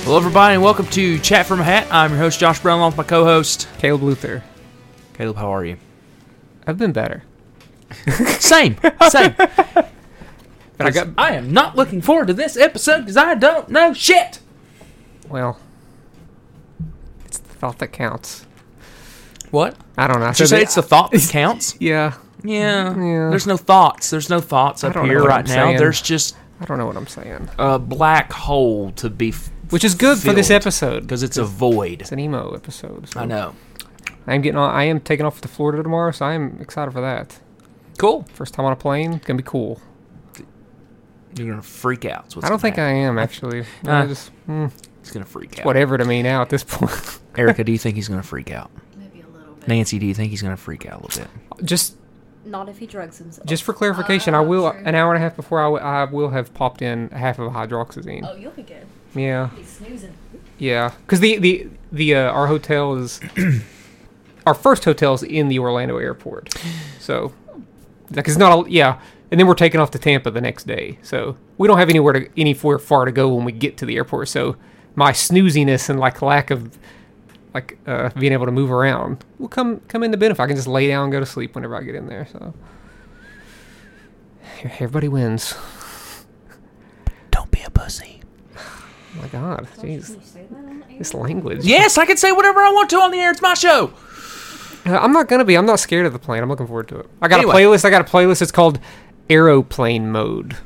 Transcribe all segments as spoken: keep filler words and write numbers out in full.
Hello, everybody, and welcome to Chat from a Hat. I'm your host, Josh Brown, along with my co-host, Caleb Luther. Caleb, how are you? I've been better. Same, same. But I got. I am not looking forward to this episode because I don't know shit. Well, it's the thought that counts. What? I don't know. Did you say it's the thought that counts? Yeah. Yeah. Yeah. There's no thoughts. There's no thoughts I up don't know here what right I'm now. saying. There's just I don't know what I'm saying. a black hole to be f- Which is good for this episode because it's a void. It's an emo episode. So I know. I'm getting on. I am taking off to Florida tomorrow, so I am excited for that. Cool. First time on a plane. It's gonna be cool. You're gonna freak out. Is what's I don't gonna think happen. I am actually. Uh, I just mm, He's gonna freak out. whatever to me now at this point. Erica, do you think he's gonna freak out? Maybe a little bit. Nancy, do you think he's gonna freak out a little bit? just Not if he drugs himself. just for clarification, Uh, I will true. an hour and a half before I, w- I will have popped in a half of a hydroxyzine. Oh, you'll be good. Yeah. He's snoozing. Yeah, because the the the uh, our hotel is our first hotel is in the Orlando airport, so like it's not a, yeah, and then we're taking off to Tampa the next day, so we don't have anywhere to anywhere far to go when we get to the airport. So my snooziness and like lack of like uh, being able to move around will come come into benefit. I can just lay down and go to sleep whenever I get in there. So everybody wins. Don't be a pussy. Oh my God, Can you jeez, say that on air? this language. Yes, I can say whatever I want to on the air. It's my show. Uh, I'm not gonna be. I'm not scared of the plane. I'm looking forward to it. I got Anyway. a playlist. I got a playlist. It's called Aeroplane Mode.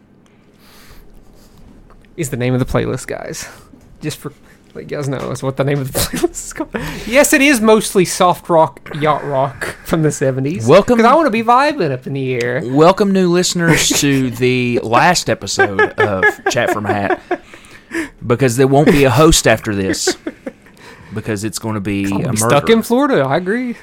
Is the name of the playlist, guys? Just for let you guys know, is what the name of the playlist is called. Yes, it is mostly soft rock, yacht rock from the seventies. Welcome- because I want to be vibing up in the air. Welcome, new listeners, to the last episode of Chat from a Hat. Because there won't be a host after this. Because it's going to be I'm a be stuck in murder Florida. I agree.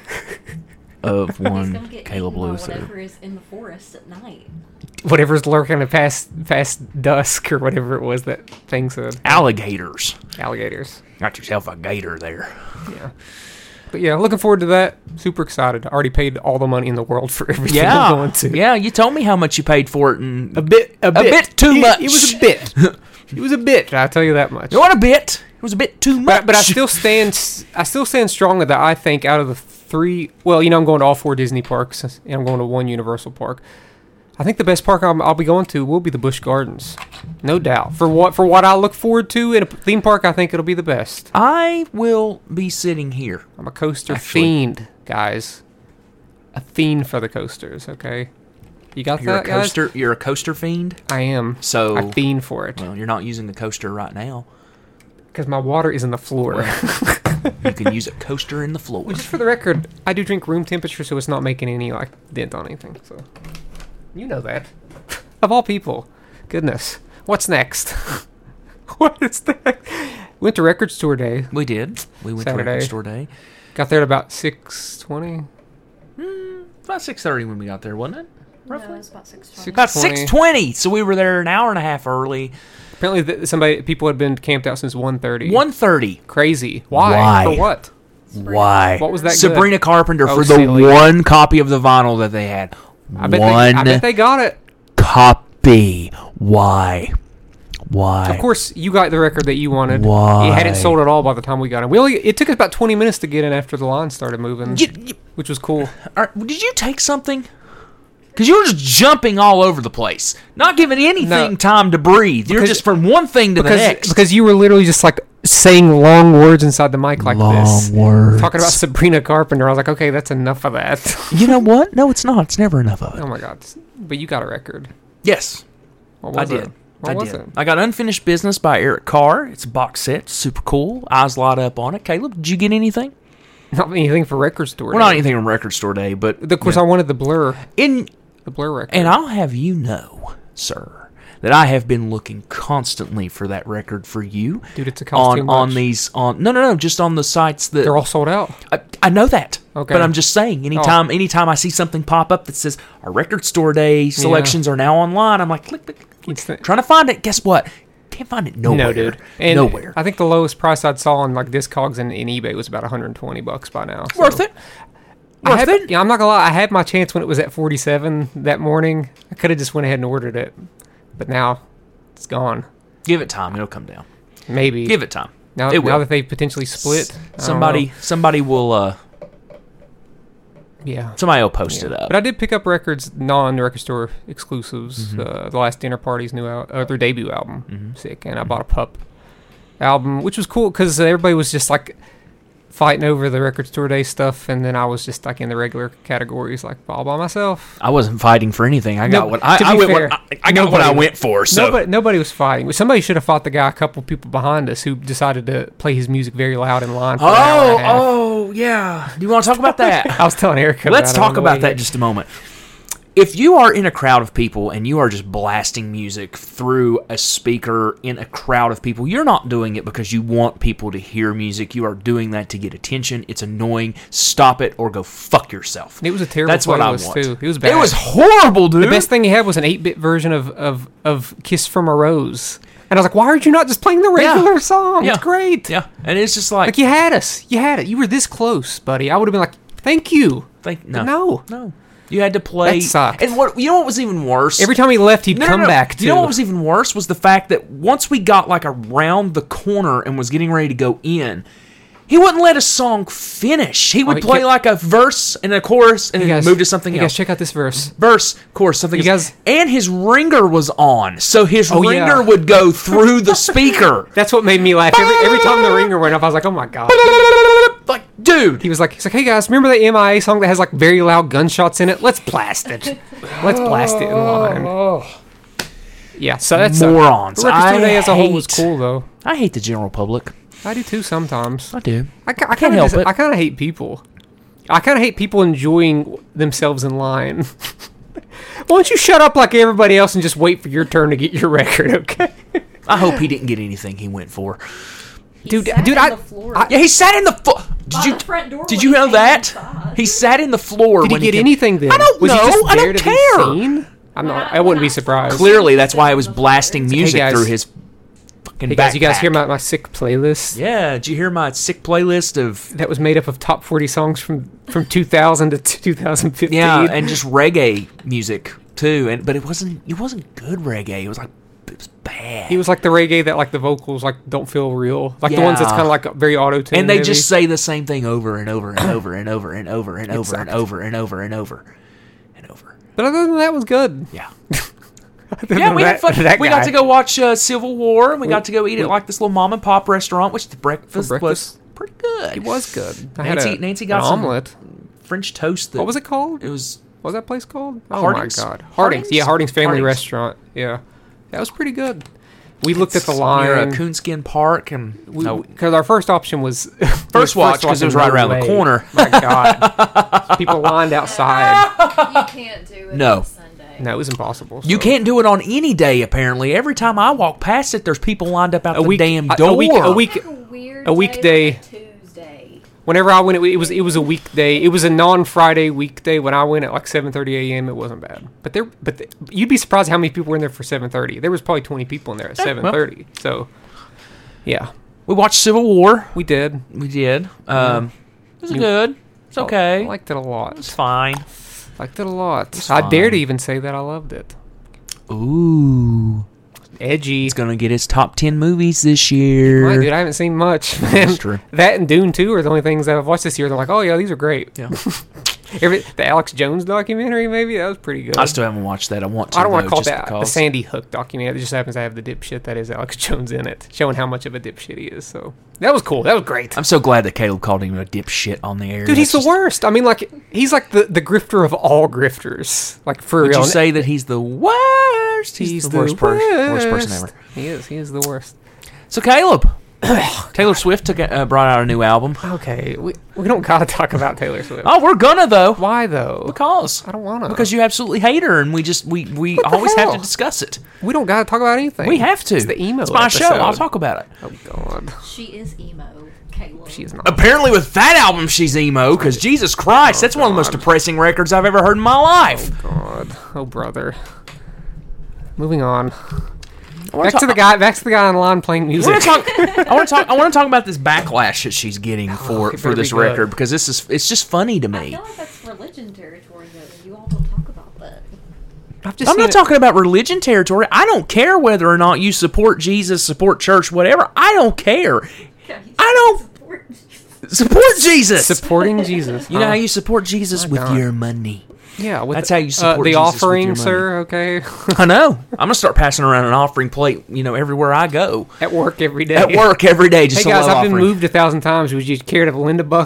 of He's gonna one get Caleb eaten by Luther. whatever is in the forest at night. Whatever's lurking past past dusk or whatever it was that thing said. Alligators. Alligators. Got yourself a gator there. Yeah. But yeah, looking forward to that. Super excited. I already paid all the money in the world for everything Yeah. I'm going to. Yeah, you told me how much you paid for it. And A bit, a bit, bit too It- much. It, was a bit. It was a bit. I'll tell you that much. You want a bit? It was a bit too much. But, but I still stand. s- I still stand strongly that I think out of the three, well, you know, I'm going to all four Disney parks and I'm going to one Universal park. I think the best park I'm, I'll be going to will be the Busch Gardens, no doubt. For what for what I look forward to in a theme park, I think it'll be the best. I will be sitting here. I'm a coaster Actually- fiend, guys. A fiend for the coasters. Okay, you got You're that, a guys? coaster. You're a coaster fiend. I am. So I fiend for it well, you're not using the coaster right now. because my water is in the floor. You can use a coaster in the floor. Well, just for the record, I do drink room temperature, so it's not making any like dent on anything. So you know that. Of all people, goodness, what's next? What is next? Went to Record Store Day. We did. We went to Saturday. Record Store Day. Got there at about six twenty. Mm, about six thirty when we got there, wasn't it? No, Roughly. it's about six Six- twenty. About twenty. six twenty. So we were there an hour and a half early. Apparently, th- somebody people had been camped out since one thirty. One thirty. Crazy. Why? Why? For what? Why? What was that good? Sabrina Carpenter Oh, for the silly. one copy of the vinyl that they had. I bet one they. I bet they got it. copy. Why? Why? Of course, you got the record that you wanted. Why? It hadn't sold at all by the time we got in. We only. It took us about twenty minutes to get in after the line started moving, You- you- which was cool. are- did you take something? Because you were just jumping all over the place, not giving anything No. time to breathe. You're Because- just from one thing to Because the next. because you were literally just like saying long words inside the mic like this, words. talking about Sabrina Carpenter. I was like, okay, that's enough of that. You know what? No, it's not. It's never enough of it. Oh my god! But you got a record. Yes, What I was did. it? What I was did. it? I got Unfinished Business by Eric Carr. It's a box set. Super cool. Eyes light up on it. Caleb, did you get anything? Not anything for Record Store. Well, Day. not anything from Record Store Day, but Of course, I wanted the Blur, in the Blur record. and I'll have you know, sir, that I have been looking constantly for that record for you. Dude, it's a cost too on much. on these on no no no just on the sites that They're all sold out. I, I know that. Okay. But I'm just saying, anytime anytime I see something pop up that says our Record Store Day selections are now online, I'm like, click, click, click, It's the- trying to find it. Guess what? Can't find it nowhere. No, dude. And nowhere. I think the lowest price I'd saw on like Discogs and, and eBay was about one hundred twenty bucks by now. so- Worth it. I Worth had, it. Yeah, I'm not gonna lie. I had my chance when it was at forty-seven that morning. I could have just went ahead and ordered it, but now it's gone. Give it time. It'll come down. Maybe. Give it time. Now, it will. now that they potentially split, I don't Somebody, know. somebody will. Uh, yeah. somebody will post Yeah. it up. But I did pick up records, non-record store exclusives. Mm-hmm. Uh, the Last Dinner Party's new al- uh, their debut album, Mm-hmm. sick, and I bought a Pup album, which was cool because everybody was just like fighting over the record store day stuff, and then I was just like in the regular categories, like all by myself. I wasn't fighting for anything. I got No, what I, to I be went. fair, What, I, I got what I nobody- went for. So Nobody, nobody was fighting. Somebody should have fought the guy a couple people behind us who decided to play his music very loud in line. For an hour oh, and a half. oh, yeah. Do you want to talk about that? I was telling Erica. Let's about it on talk the about way that here. just a moment. If you are in a crowd of people and you are just blasting music through a speaker in a crowd of people, you're not doing it because you want people to hear music. You are doing that to get attention. It's annoying. Stop it or go fuck yourself. It was a terrible That's what I playlist, want. too. It was bad. It was horrible, dude. The best thing he had was an eight-bit version of, of, of Kiss from a Rose. And I was like, why aren't you not just playing the regular Yeah. song? Yeah. It's great. Yeah, and it's just like, Like, you had us. You had it. You were this close, buddy. I would have been like, thank you. think, But no, no. no. You had to play. That sucked. And what you know what was even worse? Every time he left, he'd No, no, come no. back, too. You know what was even worse was the fact that once we got like around the corner and was getting ready to go in, he wouldn't let a song finish. He would Oh, he play kept- like a verse and a chorus and You then guys- move to something you else. guys, check out this verse. Verse, chorus, something You else. guys- And his ringer was on, so his Oh, ringer yeah. would go through the speaker. That's what made me laugh. Every, every time the ringer went off, I was like, oh, my God. Like, dude. He was like, he's like, hey, guys, remember the M I A song that has, like, very loud gunshots in it? Let's blast it. Let's blast it in line. Yeah, so that's Morons. The Record Store I Day as a whole was hate- cool, though. I hate the general public. I do, too, sometimes. I do. I, ca- I Can't kind help of it. I kind of hate people. I kind of hate people enjoying themselves in line. Why don't you shut up like everybody else and just wait for your turn to get your record, okay? I hope he didn't get anything he went for. He Dude, sat dude, on I- the floor. I- Yeah, he sat in the floor. Did By you the front door Did when you he know came that? inside. He sat in the floor. Did he when get came- anything then? I don't Was know. he just I there don't to care. be seen? I'm When not. I- I wouldn't when be I surprised. saw Clearly, that's why I was blasting music guys. through his fucking Hey guys, you guys backpack. hear my, my sick playlist? Yeah, did you hear my sick playlist of That was made up of top forty songs from, from two thousand to two thousand fifteen. yeah, and just reggae music too. And but it wasn't it wasn't good reggae. It was like it was bad. He was like the reggae that like the vocals like don't feel real, like the ones that's Yeah. kind of like very auto tuned. and they just say the same thing over and over and over and over and over and over and sucked. over and over and over and over. But other than that, it was good. Yeah. Other Yeah, than we had that- fun. that We got guy. to go watch uh, Civil War, and we We- got to go eat we- at like this little mom and pop restaurant, which the breakfast, For breakfast? was pretty good. It was good. I Nancy, had a, Nancy got an some omelet. French toast. That, What was it called? It was What was that place called? Oh Harding's. my god, Harding's. Harding's? Yeah, Harding's Family Harding's. Restaurant. Yeah, that was pretty good. We looked at the line. near a Coonskin Park, and no, Because our first option was First watch, 'cause it was right no around the way. corner. My God, people lined outside. You can't do it No. on Sunday. No, it was impossible. you so. can't do it on any day. Apparently, every time I walk past it, there's people lined up out A the week- damn a- door. a week- a week- It's like a weird a weekday- day, like a Tuesday. Whenever I went, it, it was it was a weekday. It was a non-Friday weekday. When I went at like seven thirty a.m., it wasn't bad. But there, but the, you'd be surprised how many people were in there for seven thirty. There was probably twenty people in there at Yeah, seven thirty. So, yeah, We watched Civil War. we did. We did. Um, it was You- good. It's okay. I liked it a lot. It's fine. Liked it a lot. It's I dare to fine. even say that I loved it. Ooh, Edgy. he's gonna get his top ten movies this year. Right, dude, I haven't seen much. Man. That's true. That and Dune two are the only things that I've watched this year. They're like, oh yeah, these are great. Yeah. Every, the Alex Jones documentary, maybe that was pretty good. I still haven't watched that. I want to. I don't want though, to call just that the because. Sandy Hook documentary. It just happens to have the dipshit that is Alex Jones in it, showing how much of a dipshit he is. So that was cool. That was great. I'm so glad that Caleb called him a dipshit on the air. Dude, he's That's the just- worst. I mean, like, he's like the, the grifter of all grifters. Like, for Would real. you say that he's the worst? He's, the, worst, person, worst person ever. He is. He is the worst. So Caleb, Taylor Swift took a, uh, brought out a new album. Okay, we, we don't gotta talk about Taylor Swift. Oh, we're gonna though. Why though? Because I don't wanna. because you absolutely hate her, and we just we we What the always have hell? to discuss it. We don't gotta talk about anything. We have to. It's the emo. It's my show. episode. I'll talk about it. Oh God, She is emo, Caleb. she is not. Apparently, with that album, she's emo. Because Jesus Christ, that's one of the most God. depressing records I've ever heard in my life. God, oh brother. Moving on. I wanna Back to talk- the guy. Back to the guy online playing I music. want to talk. I want to talk. I want to talk about this backlash that she's getting for it for better this be good. record because this is it's just funny to I me. feel like that's religion territory, though. You all don't talk about that. I've just I'm seen not it- talking about religion territory. I don't care whether or not you support Jesus, support church, whatever. I don't care. I don't support Jesus. supporting Jesus. You know huh? how you support Jesus My with God. your money. Yeah, with That's the, how you support uh, the Jesus with offering, your money. sir. Okay, I know. I'm gonna start passing around an offering plate. You know, everywhere I go. at work every day. At work every day. Just Hey a guys, love I've been offering. moved a thousand times. Would you care to lend a buck?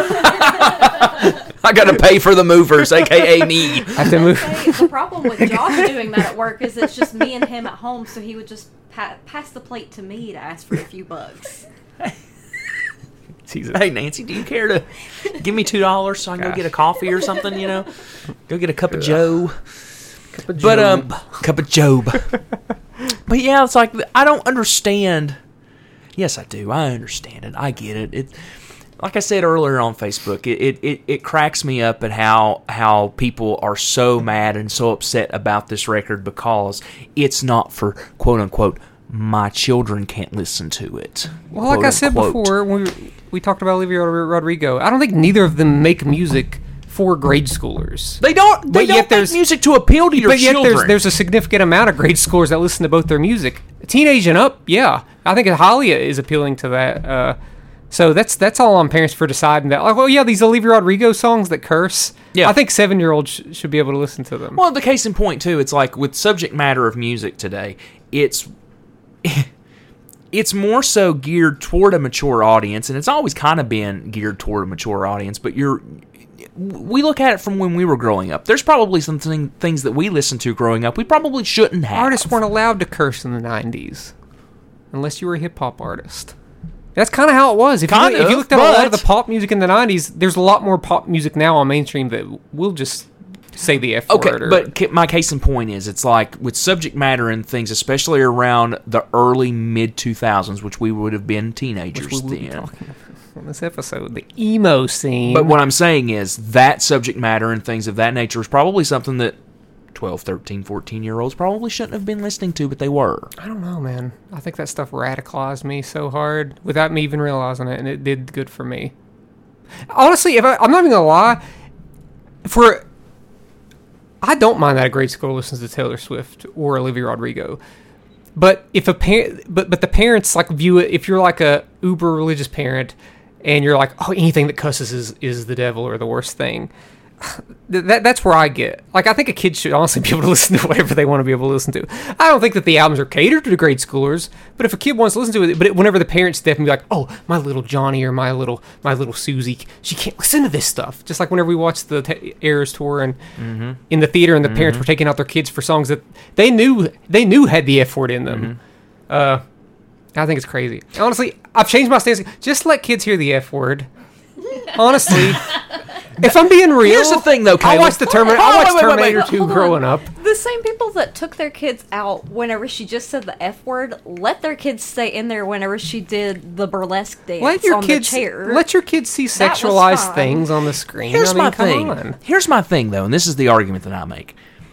I got to pay for the movers, aka me. I have to move. Say, the problem with Josh doing that at work is it's just me and him at home, so he would just pa- pass the plate to me to ask for a few bucks. Jesus. Hey Nancy, do you care to give me two dollars so I can go Gosh. get a coffee or something? You know, go get a cup of Joe. Cup of But Job. um, cup of Job. But yeah, it's like I don't understand. Yes, I do. I understand it. I get it. It, like I said earlier on Facebook, it it, it, it cracks me up at how how people are so mad and so upset about this record because it's not for quote unquote my children can't listen to it. Well, like quote I said unquote. before, when we, we talked about Olivia Rod- Rodrigo, I don't think neither of them make music for grade schoolers. They don't. They But yet don't make there's- music to appeal to your But yet children. there's there's a significant amount of grade schoolers that listen to both their music. Teenage and up, yeah. I think Halia is appealing to that. Uh, so that's that's all on parents for deciding that. Like, well, yeah, these Olivia Rodrigo songs that curse. Yeah. I think seven year olds sh- should be able to listen to them. Well, the case in point too, it's like with subject matter of music today, it's it's more so geared toward a mature audience, and it's always kind of been geared toward a mature audience. But you're, we look at it from when we were growing up. There's probably some thing, things that we listened to growing up we probably shouldn't have. Artists weren't allowed to curse in the nineties unless you were a hip hop artist. That's kind of how it was. If you, Kind look- if of, you looked at a lot of but- the pop music in the nineties, there's a lot more pop music now on mainstream that will just say the F Okay, word. or- but ca- my case in point is, it's like with subject matter and things, especially around the early mid two thousands, which we would have been teenagers which we will be then. talking about on this episode, the emo scene. But what I'm saying is that subject matter and things of that nature is probably something that twelve, thirteen, fourteen year olds probably shouldn't have been listening to, but they were. I don't know, man. I think that stuff radicalized me so hard without me even realizing it, and it did good for me. Honestly, if I, I'm not even gonna lie, for I don't mind that a grade school listens to Taylor Swift or Olivia Rodrigo. But if a parent, but but the parents like view it. If you're like a uber religious parent, and you're like, oh, anything that cusses is is the devil or the worst thing. th- That that's where I get. Like, I think a kid should honestly be able to listen to whatever they want to be able to listen to. I don't think that the albums are catered to grade schoolers, but if a kid wants to listen to it, but it, whenever the parents step and be like, "Oh, my little Johnny or my little my little Susie, she can't listen to this stuff." Just like whenever we watched the t- Eras tour and in the theater, and the parents were taking out their kids for songs that they knew they knew had the F word in them. Uh, I think it's crazy. Honestly, I've changed my stance. Just let kids hear the F word. Honestly. If I'm being real, Here's the thing, though, I Caleb. watched the Terminator. Hold I on, watched wait, wait, wait, Terminator wait. two Hold on. growing up. The same people that took their kids out whenever she just said the F word, let their kids stay in there whenever she did the burlesque dance Let your on kids the chair. let your kids see That was sexualized fine. things on the screen. Here's I mean, my come thing. on. Here's my thing, though, and this is the argument that I make.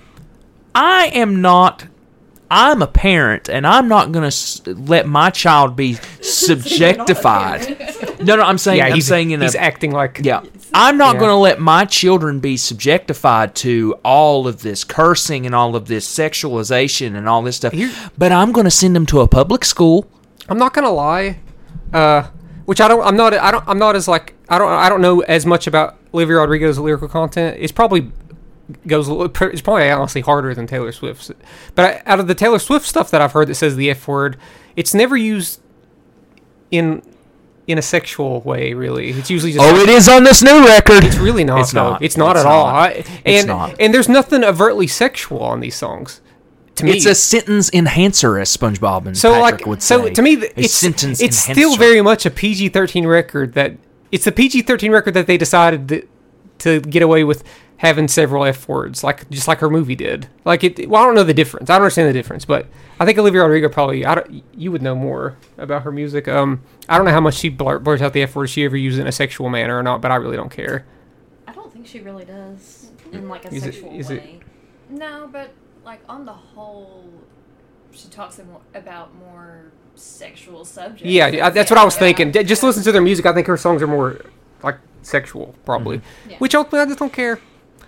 I am not. I'm a parent, and I'm not going to s- let my child be subjectified. No, no, I'm saying. Yeah, I'm he's, saying in he's a. acting like Yeah. I'm not Yeah. going to let my children be subjectified to all of this cursing and all of this sexualization and all this stuff. Here- But I'm going to send them to a public school. I'm not gonna lie, uh, which I don't. I'm not. I don't. I'm not as like. I don't. I don't know as much about Olivia Rodrigo's lyrical content. It's probably goes. a little- It's probably honestly harder than Taylor Swift's. But I, out of the Taylor Swift stuff that I've heard that says the F word, it's never used in in a sexual way. Really, it's usually just. Oh, it is on this new record. It's really not. It's though. not. It's not It's at all. not. I, It's and not. and there's nothing overtly sexual on these songs. To me, It's a sentence enhancer, as SpongeBob and so Patrick like would so say. to me th- A it's sentence it's enhancer. still very much a P G thirteen record. That it's the P G thirteen record that they decided that, to get away with having several F words, like just like her movie did. Like it. Well, I don't know the difference. I don't understand the difference, but I think Olivia Rodrigo probably. I don't, you would know more about her music. Um, I don't know how much she blur, blurs out the F word. She ever used it in a sexual manner or not? But I really don't care. I don't think she really does in like a Is it- sexual is it- way. No, but like on the whole, she talks amo- about more sexual subjects. Yeah, I- that's what I was Yeah. thinking. D- Just listen to their music. I think her songs are more like sexual, probably. Yeah. Which ultimately I just don't care.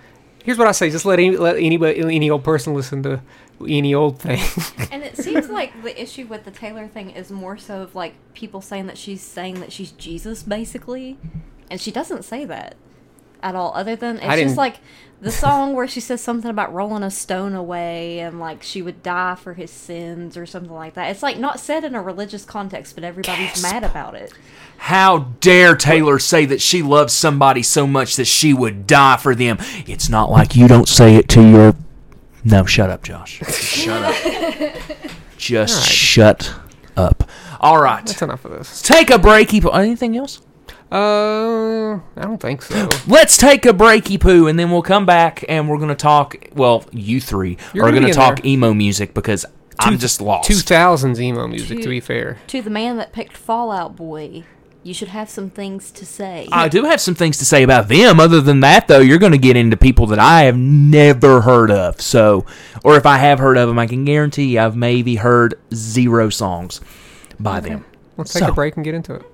Here's what I say: just let any let anybody, any old person listen to any old thing. And it seems like the issue with the Taylor thing is more so of like people saying that she's saying that she's Jesus, basically, and she doesn't say that at all. Other than I it's didn't- just like the song where she says something about rolling a stone away and like she would die for his sins or something like that. It's like not said in a religious context, but everybody's Gasp. mad about it. How dare Taylor say that she loves somebody so much that she would die for them? It's not like you don't say it to your... No, shut up, Josh. Shut up. Just All right. shut up. All right. That's enough of this. Let's take a breaky poo. Anything else? Uh, I don't think so. Let's take a breaky poo, and then we'll come back, and we're going to talk... Well, you three You're are gonna going to be in talk there. emo music because I'm just lost. Two thousands emo music, Two- to be fair. To the man that picked Fallout Boy, you should have some things to say. I do have some things to say about them. Other than that, though, you're going to get into people that I have never heard of. So, or if I have heard of them, I can guarantee you I've maybe heard zero songs by them. Let's take So- a break and get into it.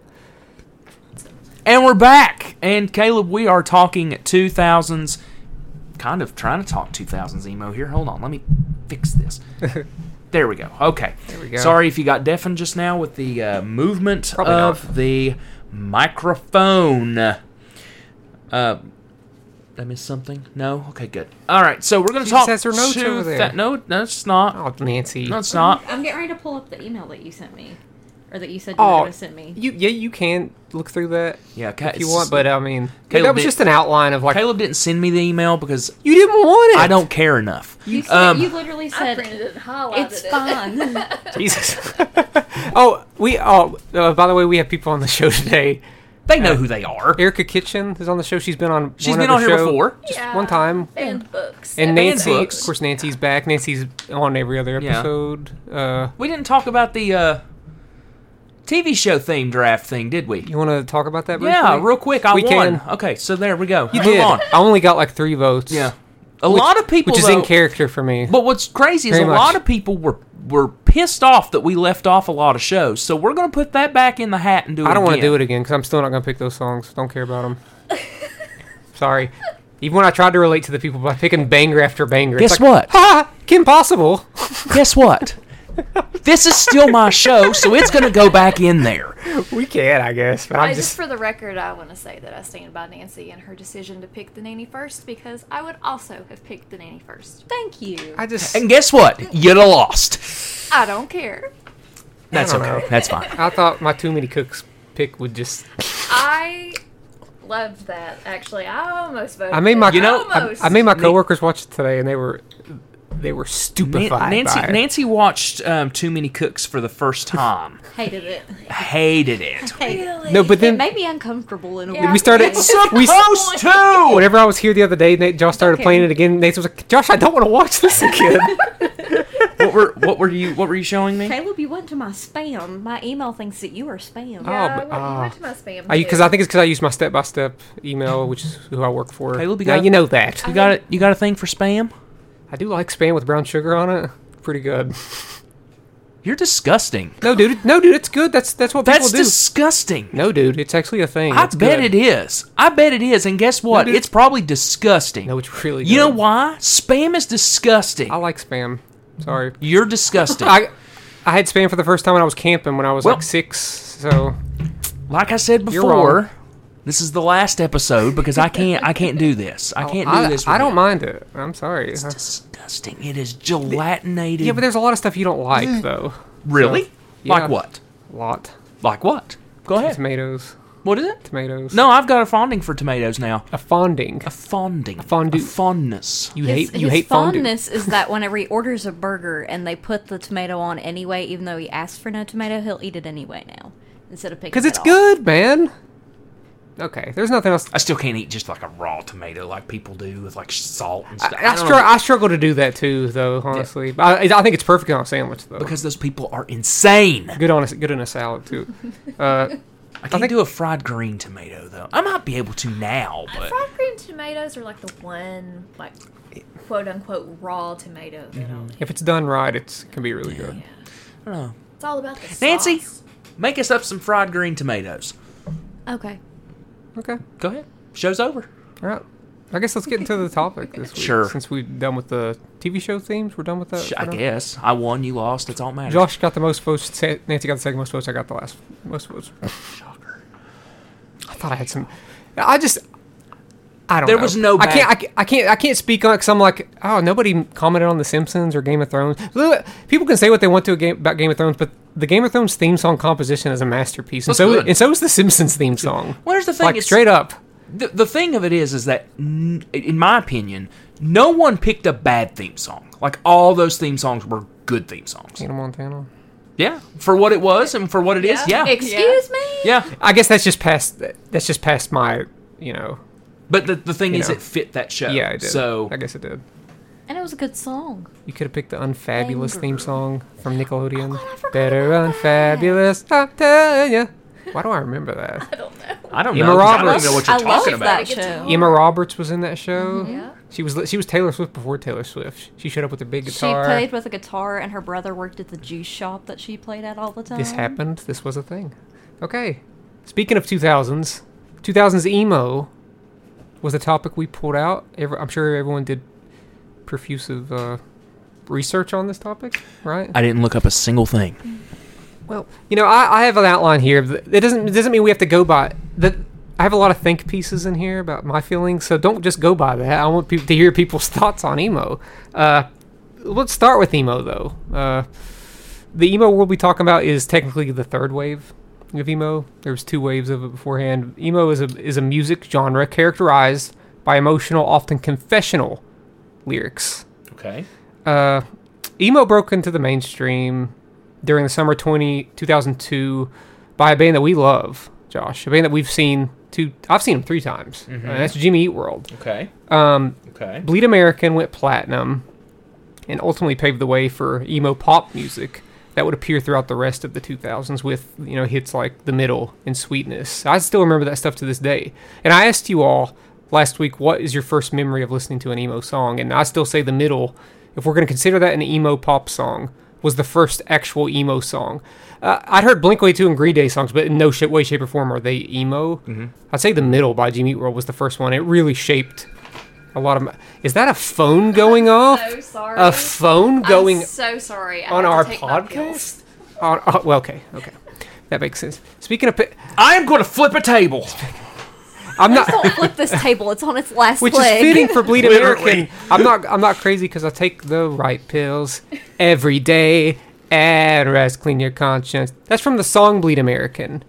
And we're back. And Caleb, we are talking two thousands. Kind of trying to talk two thousands emo here. Hold on, let me fix this. There we go. Okay. There we go. Sorry if you got deafened just now with the uh, movement Probably of not. the microphone. Uh, did I miss something? No? Okay, good. All right, so we're going to She talk... just has her notes two over there. thou- no, no, it's not. Oh, Nancy. No, it's not. I'm getting ready to pull up the email that you sent me. Or that you said you were Oh, going to send me. you yeah, you can look through that Yeah, Ca- if you want, but I mean, Caleb that was did- just an outline of like Caleb didn't send me the email because you didn't want it. I don't care enough. You, said, Um, you literally I said, printed it and highlighted it's it. fine. Jesus. oh, we oh uh, by the way, we have people on the show today. They know who they are. Erica Kitchen is on the show. She's been on. She's one been other on here show, before. just Yeah. one time. And books. And And Nancy, books. of course, Nancy's back. Nancy's on every other Yeah. episode. Uh, We didn't talk about the uh, T V show theme draft thing, did we? you want to talk about that? Briefly? Yeah, real quick. I We won. can. Okay, so there we go. You Move did. on. I only got like three votes. Yeah. A Which- lot of people, which is though, in character for me. But what's crazy is Very a much. lot of people were were pissed off that we left off a lot of shows. So we're going to put that back in the hat and do it I don't want to again. do it again because I'm still not going to pick those songs. Don't care about them. Sorry. Even when I tried to relate to the people by picking banger after banger. Guess it's like, what? Ha! Kim Possible. Guess what? This is still my show, so it's going to go back in there. We can, I guess. But I, I'm just, just. for the record, I want to say that I stand by Nancy and her decision to pick the nanny first because I would also have picked the nanny first. Thank you. I just. And guess what? You'd have lost. I don't care. That's don't okay. know. That's fine. I thought my Too Many Cooks pick would just. I loved that. Actually, I almost voted. I made my. You know, I, almost. I made my Na- coworkers watch it today, and they were. They were stupefied. Nancy by it. Nancy watched um, Too Many Cooks for the first time. Hated it. Hated it. Hated it. No, but It then made me uncomfortable in a Yeah. way. we started. we, Supposed to. whenever I was here the other day, Nate, Josh started Okay. playing it again. Nate was like, "Josh, I don't want to watch this again." What were what were you what were you showing me? Caleb, you went to my spam. My email thinks that you are spam. Yeah, Oh, I but- went, you ah. went to my spam. Because too. I think it's because I use my step by step email, which is who I work for. Caleb, you now got- you know that. You got it. You got a thing for spam? I do like spam with brown sugar on it. Pretty good. You're disgusting. No, dude. No, dude. It's good. That's that's what That's people do. disgusting. No, dude. It's actually a thing. I It's bet good. it is. I bet it is. And guess what? dude. It's probably disgusting. No, it's really. You know good. why? Spam is disgusting. I like spam. Sorry. You're disgusting. I I had spam for the first time when I was camping when I was Well- like six. So like I said You're wrong. before, this is the last episode because I can't I can't do this. I can't do I, this. I with don't you. mind it. I'm sorry. It's disgusting. It is gelatinated. Yeah, but there's a lot of stuff you don't like though. really? So, yeah. Like what? A lot. Like what? Go ahead. Tomatoes. What is it? Tomatoes. No, I've got a fonding for tomatoes now. A fonding. A fonding. A fondue. A fondness. You His, hate you his hate fondue. fondness is that whenever he orders a burger and they put the tomato on anyway, even though he asked for no tomato, he'll eat it anyway now instead of picking. Because it it's off. good, man. Okay, there's nothing else. I still can't eat just like a raw tomato like people do with like salt and stuff. I, I, don't str- know. I struggle to do that too, though. Honestly, but I, I think it's perfect on a sandwich, though. Because those people are insane. good on a, good in a salad too. Uh, I can't do a fried green tomato though. I might be able to now, but fried green tomatoes are like the one, like, quote unquote, raw tomato. That I'll if it's done right, it's, it can be really good. I don't know. It's all about the sauce. Nancy, make us up some fried green tomatoes. Okay. Okay, Go ahead. Show's over. all right. I guess let's get into the topic this week. Sure. Since we're done with the T V show themes, we're done with that. Sh- for I now? guess I won. You lost. That's all that matters. Josh got the most votes. Sa- Nancy got the second most votes. I got the last most votes. Shocker. I thought I had some. I just. I don't There know. was no I can't. I bad- can't. I can't. I can't speak on it because I'm like, oh, nobody commented on The Simpsons or Game of Thrones. People can say what they want to a game, about Game of Thrones, but the Game of Thrones theme song composition is a masterpiece, and Looks so good. and so is the Simpsons theme song. Well, here's the thing. Like it's- straight up. The, the thing of it is, is that, n- in my opinion, no one picked a bad theme song. Like, all those theme songs were good theme songs. Hannah Montana. Yeah, for what it was and for what it is, Yeah. yeah. Excuse me? Yeah, I guess that's just past. That's just past my. You know. but the, the thing You is, know. it fit that show. Yeah, I did. So, I guess it did. And it was a good song. You could have picked the Unfabulous theme Anger. song from Nickelodeon. Oh, I forgot Better about that. Unfabulous, I'm telling ya. Why do I remember that? I don't know. I don't Emma know. 'cause I don't Roberts. even know what you're I talking love about. that show. Emma Roberts was in that show. Yeah. She was she was Taylor Swift before Taylor Swift. She showed up with a big She guitar. played with a guitar, and her brother worked at the juice shop that she played at all the time. This happened. This was a thing. Okay. Speaking of two thousands, two thousands emo was the topic we pulled out. Every, I'm sure everyone did profusive uh, research on this topic, right? I didn't look up a single thing. Well, you know, I, I have an outline here. It doesn't it doesn't mean we have to go by that. I have a lot of think pieces in here about my feelings, so don't just go by that. I want people to hear people's thoughts on emo. Uh, let's start with emo, though. Uh, the emo we'll be talking about is technically the third wave of emo. There was two waves of it beforehand. Emo is a is a music genre characterized by emotional, often confessional lyrics. Okay. Uh, emo broke into the mainstream during the summer twenty, two thousand two by a band that we love, Josh. A band that we've seen two. I've seen them three times. Mhm. Uh, that's Jimmy Eat World. Okay. Um, Okay. Bleed American went platinum and ultimately paved the way for emo pop music that would appear throughout the rest of the two thousands with, you know, hits like The Middle and Sweetness. I still remember that stuff to this day. And I asked you all last week, what is your first memory of listening to an emo song? And I still say The Middle, if we're going to consider that an emo pop song, was the first actual emo song. Uh, I'd heard Blink one eighty-two and Green Day songs, but in no sh- way, shape, or form are they emo. Mhm. I'd say The Middle by Jimmy Eat World was the first one. It really shaped a lot of my... Is that a phone going off? So sorry. A phone going I'm so sorry. I on have to our take my pills. podcast? On, oh, well, okay, okay. That makes sense. Speaking of... pi- I am going to flip a table. I'm not... Don't flip this table. It's on its last Which leg. is fitting for Bleed Literally. American. I'm not I'm not crazy because I take the right pills every day and rest clean your conscience. That's from the song Bleed American.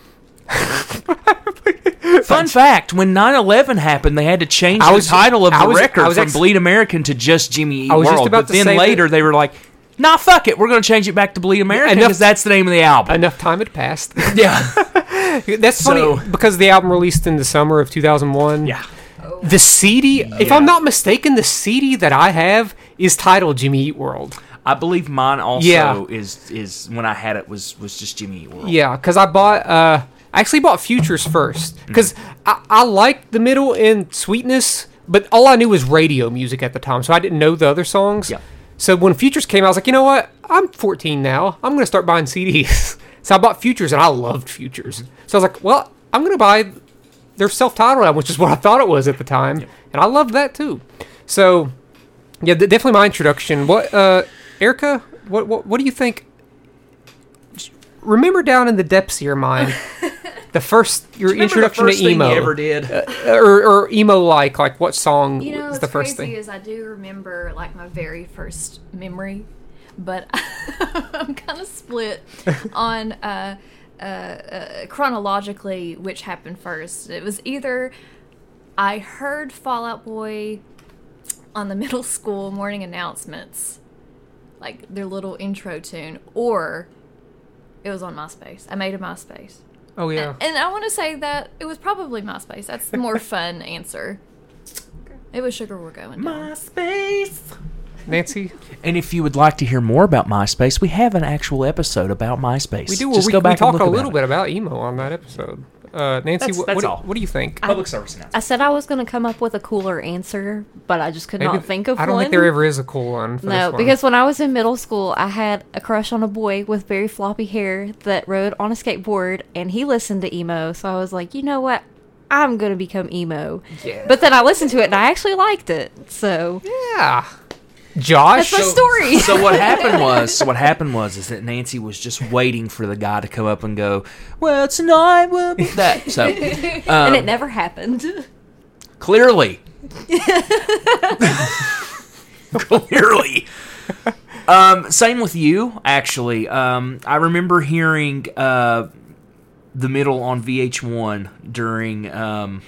Fun fact, when nine eleven happened, they had to change I the was- title of I the was- record I was from ex- Bleed American to just Jimmy Eat I was just World. about But to then say later that- they were like, nah, fuck it. We're going to change it back to Bleed American Enough- because that's the name of the album. Enough time had passed. Yeah. That's funny So- because the album released in the summer of two thousand one. Yeah. The C D, if Yeah. I'm not mistaken, the C D that I have is titled Jimmy Eat World. I believe mine also Yeah. is is when I had it was was just Jimmy Eat World. Yeah, because I bought, uh, I actually bought Futures first. Because I, I liked The Middle and Sweetness, but all I knew was radio music at the time, so I didn't know the other songs. Yeah. So when Futures came out, I was like, you know what? I'm fourteen now. I'm going to start buying C Ds. So I bought Futures, and I loved Futures. So I was like, well, I'm going to buy their self-titled album, which is what I thought it was at the time. Yep. And I loved that, too. So, yeah, th- definitely my introduction. What, uh, Erica, what, what, what do you think? Just remember down in the depths of your mind, the first, your Remember introduction the first to thing emo. you ever did? Uh, or, or emo-like, like what song You know, was what's the first crazy thing? is I do remember like my very first memory, but I'm kind of split on uh, uh, uh, chronologically which happened first. It was either I heard Fall Out Boy on the middle school morning announcements, like their little intro tune, or it was on MySpace. I made a MySpace. Oh, yeah. And I want to say that it was probably MySpace. That's the more fun answer. It was Sugar We're Going Down. MySpace. Nancy? And if you would like to hear more about MySpace, we have an actual episode about MySpace. We do. Just we, go we back talk and a look little about bit about emo on that episode. Uh, Nancy, That's- what, that's what, do- all. what do you think? it. Public service announcement. I said I was going to come up with a cooler answer, but I just could Maybe- not think of I don't one. think there ever is a cool one. For No, this one. because when I was in middle school, I had a crush on a boy with very floppy hair that rode on a skateboard, and he listened to emo. So I was like, you know what? I'm gonna become emo. Yeah. But then I listened to it and I actually liked it. So Yeah. Josh. that's my story. So what happened was, so what happened was, is that Nancy was just waiting for the guy to come up and go, "Well, tonight will be that." So, and um, it never happened. clearly, clearly. Um, same with you, actually. Um, I remember hearing uh, the middle on V H one during. Um,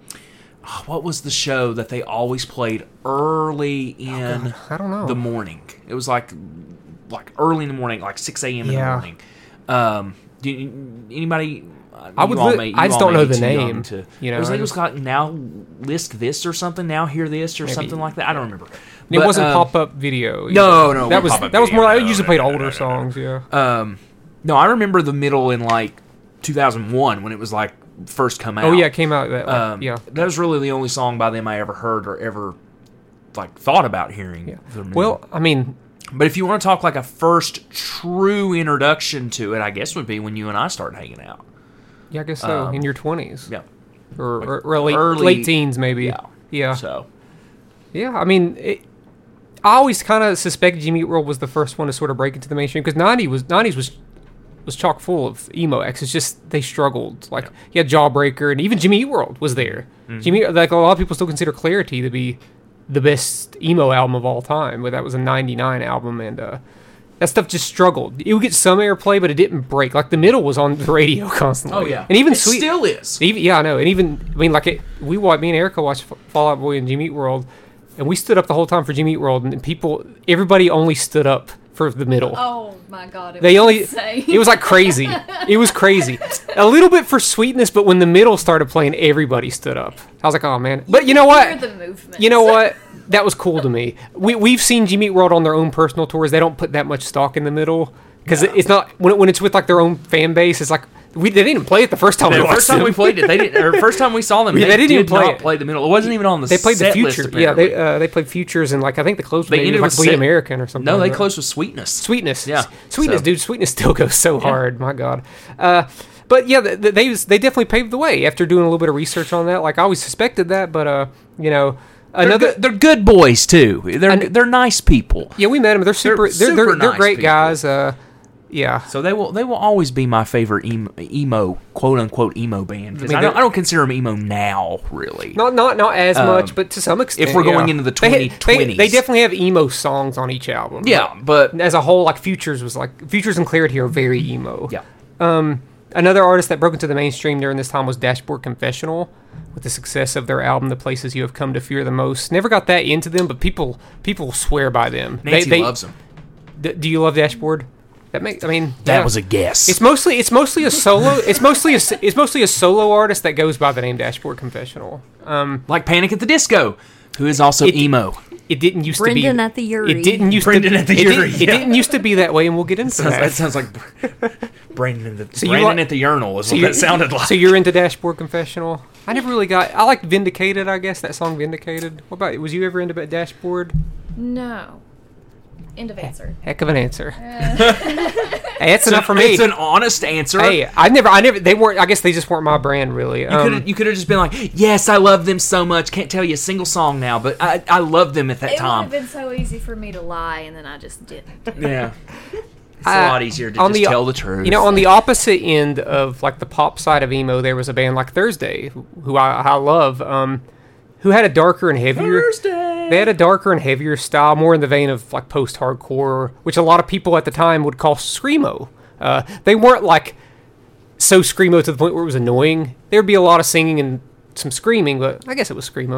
What was the show that they always played early in I don't know. the morning? It was like like early in the morning, like six a.m. in Yeah. the morning. Um, do you, anybody? I you would all li- may- you I just all don't may know be the too young name, To, you know, it was, I like, it was just- like now list this or something. Now hear this or Maybe. something like that. I don't remember. it But, wasn't um, pop up video. either. No, no, it that wasn't was pop-up that was more. video. I No, usually no, played no, no, older no, no. songs. Yeah. Um, no, I remember the middle in like two thousand one when it was like first come out. Oh yeah, it came out that. Um, yeah. that was really the only song by them I ever heard or ever like thought about hearing. Yeah. their music. Well, I mean, but if you want to talk like a first true introduction to it, I guess would be when you and I started hanging out. yeah, I guess so. Um, in your twenties. Yeah. Or, Like or, or late, early- late teens, maybe. Yeah. Yeah. So Yeah, I mean, it, I always kind of suspected Jimmy Eat World was the first one to sort of break into the mainstream because nineties was nineties was was chock full of emo acts. It's just they struggled. Like you had Jawbreaker and even Jimmy Eat World was there. Mm-hmm. Jimmy, like a lot of people still consider Clarity to be the best emo album of all time, but that was a ninety-nine album and uh, that stuff just struggled. It would get some airplay, but it didn't break. Like the middle was on the radio constantly. and even it Sweet still is. even, yeah, I know. And even, I mean, like, it, we watched, me and Erica watched F- Fall Out Boy and Jimmy Eat World, and we stood up the whole time for Jimmy Eat World, and people, everybody only stood up for the middle. Oh my god! It They was only, insane. it was like crazy. It was crazy. A little bit for sweetness, but when the middle started playing, everybody stood up. I was like, oh man. But you know Hear what? the movement. You know what? That was cool to me. We we've seen Jimmy Eat World on their own personal tours. They don't put that much stock in the middle because it's not when it, when it's with like their own fan base. It's like we they didn't even play it the first time. The we watched first time them. we played it, they didn't. Or first time we saw them, Yeah, they, they didn't did even play not it. play the middle. It wasn't even on the. They played the set list, future. Yeah, apparently. they uh, they played futures and like I think the close They maybe ended like with Bleed set- American or something. No, they like that. closed with Sweetness. Sweetness. Yeah. Sweetness, So- dude. Sweetness still goes so hard. My God. Uh, but yeah, th- th- they was- they definitely paved the way after doing a little bit of research on that. Like I always suspected that, but uh, you know, They're another. good, they're good boys too. They're And- they're nice people. Yeah, we met them. They're super. They're they're, super they're, nice great people. guys. Uh, yeah. So they will they will always be my favorite emo, emo quote unquote emo band. 'Cause I mean, I, don't, they're- I don't consider them emo now, really. Not not not as Um, much, but to some extent. if we're going yeah. into the They had- they- twenty twenties. they definitely have emo songs on each album. Yeah, but As a whole, like Futures was like Futures and Clarity are very emo. yeah, Um, another artist that broke into the mainstream during this time was Dashboard Confessional, with the success of their album "The Places You Have Come to Fear the Most." Never got that into them, but people people swear by them. Nancy they, they, loves them. D- do you love Dashboard? That make I mean That yeah. was a guess. It's mostly it's mostly a solo. It's mostly a s- it's mostly a solo artist that goes by the name Dashboard Confessional. Um, like Panic at the Disco, who is also It- emo. it didn't used Brendan to be. at the Yuri. It didn't used Brendan to. at the it Yuri, Didn't, It yeah. didn't used to be that way, and we'll get into Sounds, that. that sounds like Brandon in the So you Brandon like- at the urinal is So what you're- that sounded like. So you're into Dashboard Confessional? I never really got. I liked Vindicated. I guess that song Vindicated. What about? Was you ever into Dashboard? No. End of answer. Heck of an answer. Hey, that's enough for me. It's an honest answer. Hey, I never, I never. They weren't. I guess they just weren't my brand, really. You Um, could you could have just been like, yes, I love them so much. Can't tell you a single song now, but I I loved them at that It would have time. been so easy for me to lie, and then I just didn't. Yeah, it's a Uh, lot easier to on just the- tell the truth. You know, on the opposite end of like the pop side of emo, there was a band like Thursday, who, who I, I love, um, who had a darker and heavier. Thursday. They had a darker and heavier style, more in the vein of like post-hardcore, which a lot of people at the time would call screamo. Uh, they weren't like so screamo to the point where it was annoying. There'd be a lot of singing and some screaming, but I guess it was screamo.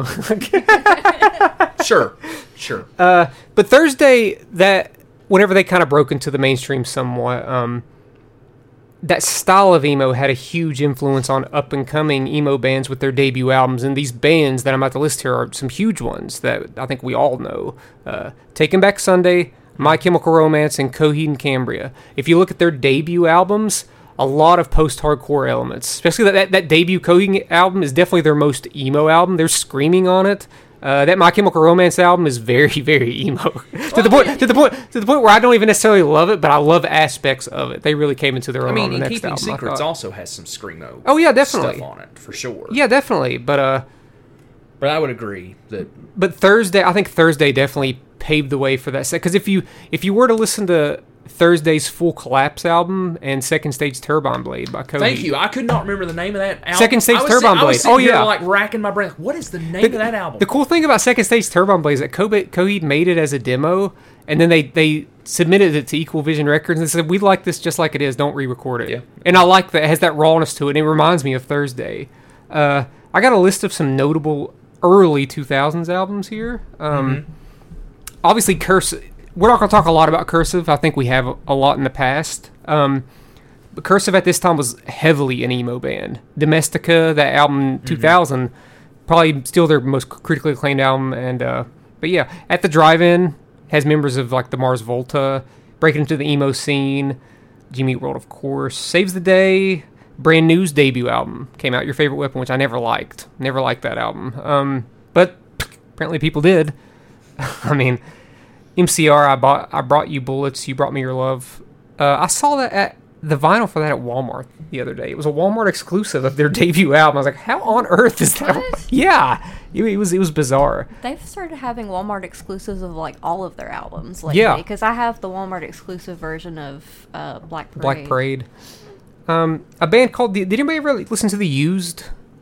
Sure, sure. Uh, but Thursday, that whenever they kind of broke into the mainstream somewhat, um, that style of emo had a huge influence on up and coming emo bands with their debut albums. And these bands that I'm about to list here are some huge ones that I think we all know: uh, Taking Back Sunday, My Chemical Romance, and Coheed and Cambria. If you look at their debut albums, a lot of post-hardcore elements. Especially that, that, that debut Coheed album is definitely their most emo album. There's screaming on it. Uh, that My Chemical Romance album is very, very emo to the point to the point to the point where I don't even necessarily love it, but I love aspects of it. They really came into their own I mean, on the in next Keeping album. I Secrets thought. also has some screamo. Oh yeah, definitely. stuff on it for sure. Yeah, definitely. But uh, but I would agree that but Thursday, I think Thursday definitely paved the way for that set. Because if you if you were to listen to Thursday's Full Collapse album and Second Stage Turbine Blade by Coheed. Thank you. I could not remember the name of that album. Second Stage I was Turbine sit- I was Blade. sitting Oh, here, yeah. like racking my brain. What is the name of that album? The cool thing about Second Stage Turbine Blade is that Coheed, Coheed made it as a demo, and then they, they submitted it to Equal Vision Records and said, "We like this just like it is. Don't re-record it." Yeah. And I like that it has that rawness to it. And it reminds me of Thursday. Uh, I got a list of some notable early two thousands albums here. Um, Mm-hmm. Obviously, Curse. We're not going to talk a lot about Cursive. I think we have a, a lot in the past. Um, but Cursive at this time was heavily an emo band. Domestica, that album two thousand, probably still their most critically acclaimed album. And uh, but yeah, At the Drive-In has members of like the Mars Volta, breaking into the emo scene. Jimmy Eat World, of course. Saves the Day. Brand New's debut album came out. Your Favorite Weapon, which I never liked. Never liked that album. Um, but apparently people did. I mean, M C R, I bought, I brought you bullets. You brought me your love. Uh, I saw that at the vinyl for that at Walmart the other day. It was a Walmart exclusive of their debut album. I was like, how on earth is that? What? Yeah, it, it was it was bizarre. They've started having Walmart exclusives of like all of their albums lately. Yeah. Because I have the Walmart exclusive version of uh, Black Parade. Black Parade. Um, a band called the. Did anybody ever listen to the Used?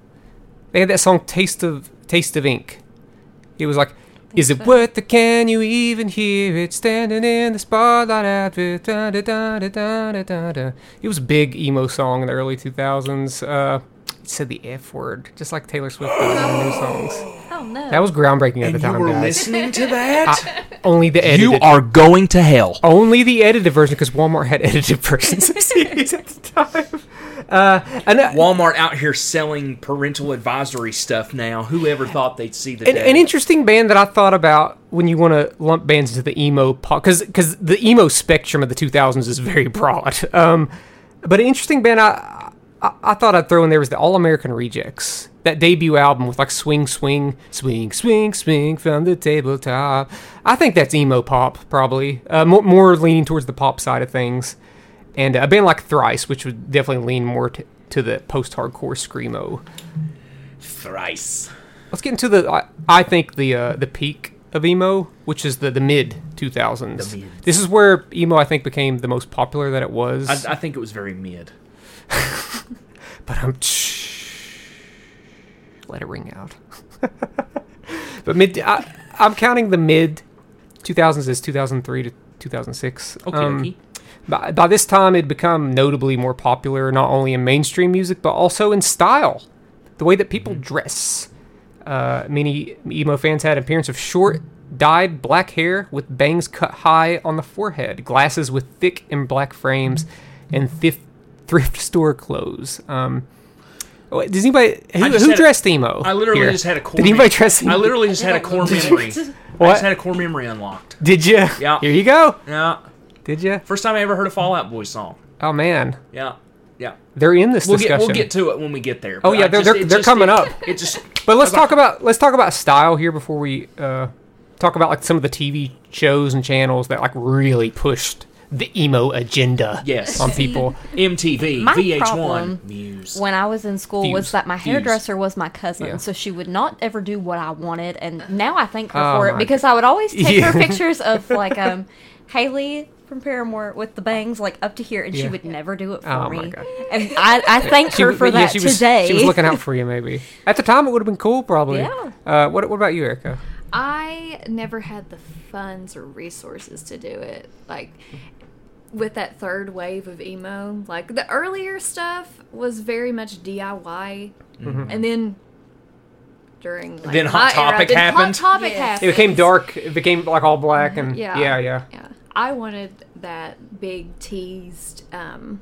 They had that song "Taste of Taste of Ink." It was like, is it so. worth it? Can you even hear it? Standing in the spotlight outfit. Da, da, da, da, da, da, da, da. It was a big emo song in the early two thousands. Uh, it said the F word, just like Taylor Swift does in her new songs. Oh no. That was groundbreaking at and the time, you were guys. listening to that? I- only the edited. You are going to hell. Only the edited version, because Walmart had edited versions of C Ds at the time. Uh, and, uh, Walmart out here selling parental advisory stuff now. Whoever thought they'd see the an, day? an interesting band that I thought about when you want to lump bands into the emo pop, because because the emo spectrum of the two thousands is very broad. Um, but an interesting band I, I I thought I'd throw in there was the All American Rejects. That debut album with like swing, swing, swing, swing, swing from the tabletop. I think that's emo pop, probably. Uh, more, more leaning towards the pop side of things. And a band like Thrice, which would definitely lean more t- to the post-hardcore screamo. Thrice. Let's get into the, I, I think, the uh, the peak of emo, which is the, the mid two thousands. The mids. This is where emo, I think, became the most popular that it was. I, I think it was very mid. But I'm... Let it ring out. But mid, I, I'm counting the mid two thousands as two thousand three to two thousand six. Okay, Um, okay. by, by this time, it'd become notably more popular, not only in mainstream music, but also in style. The way that people dress. Uh, many emo fans had an appearance of short, dyed black hair with bangs cut high on the forehead, glasses with thick and black frames, and thif- thrift store clothes. Um, oh, does anybody who, I just who had a- dressed emo? I literally here? just had a core. Did anybody mem- dress emo? I literally just had a core memory. I What? just had a core memory unlocked. Did you? Yeah. Here you go. Yeah. Did you? First time I ever heard a Fall Out Boy song. Oh man, Yeah. Yeah. they're in this We'll get discussion. we'll get to it when we get there. Oh, but yeah, I they're- just- they're- it they're just- coming it- up. It just. But let's I was talk about let's talk about style here before we uh, talk about like some of the T V shows and channels that like really pushed the emo agenda Yes. on people. M T V, My V H one, problem Muse. when I was in school Fuse. was that my Fuse. hairdresser was my cousin, Yeah. so she would not ever do what I wanted, and now I thank her Oh for my it because I would always take Yeah. her pictures of like um Haley from Paramore with the bangs like up to here, and Yeah. she would never do it for Oh me. my God. And I, I thank She her w- for yeah, that she was, today. She was looking out for you, maybe. At the time, it would have been cool, probably. Yeah. Uh, what What about you, Erica? I never had the funds or resources to do it. Like with that third wave of emo, like the earlier stuff was very much D I Y, Mm-hmm. and then during like, Then my Hot era, Topic then happened. Hot Topic Yes. happened. It became dark. It became like all black and Yeah. yeah, yeah. Yeah. I wanted that big teased um,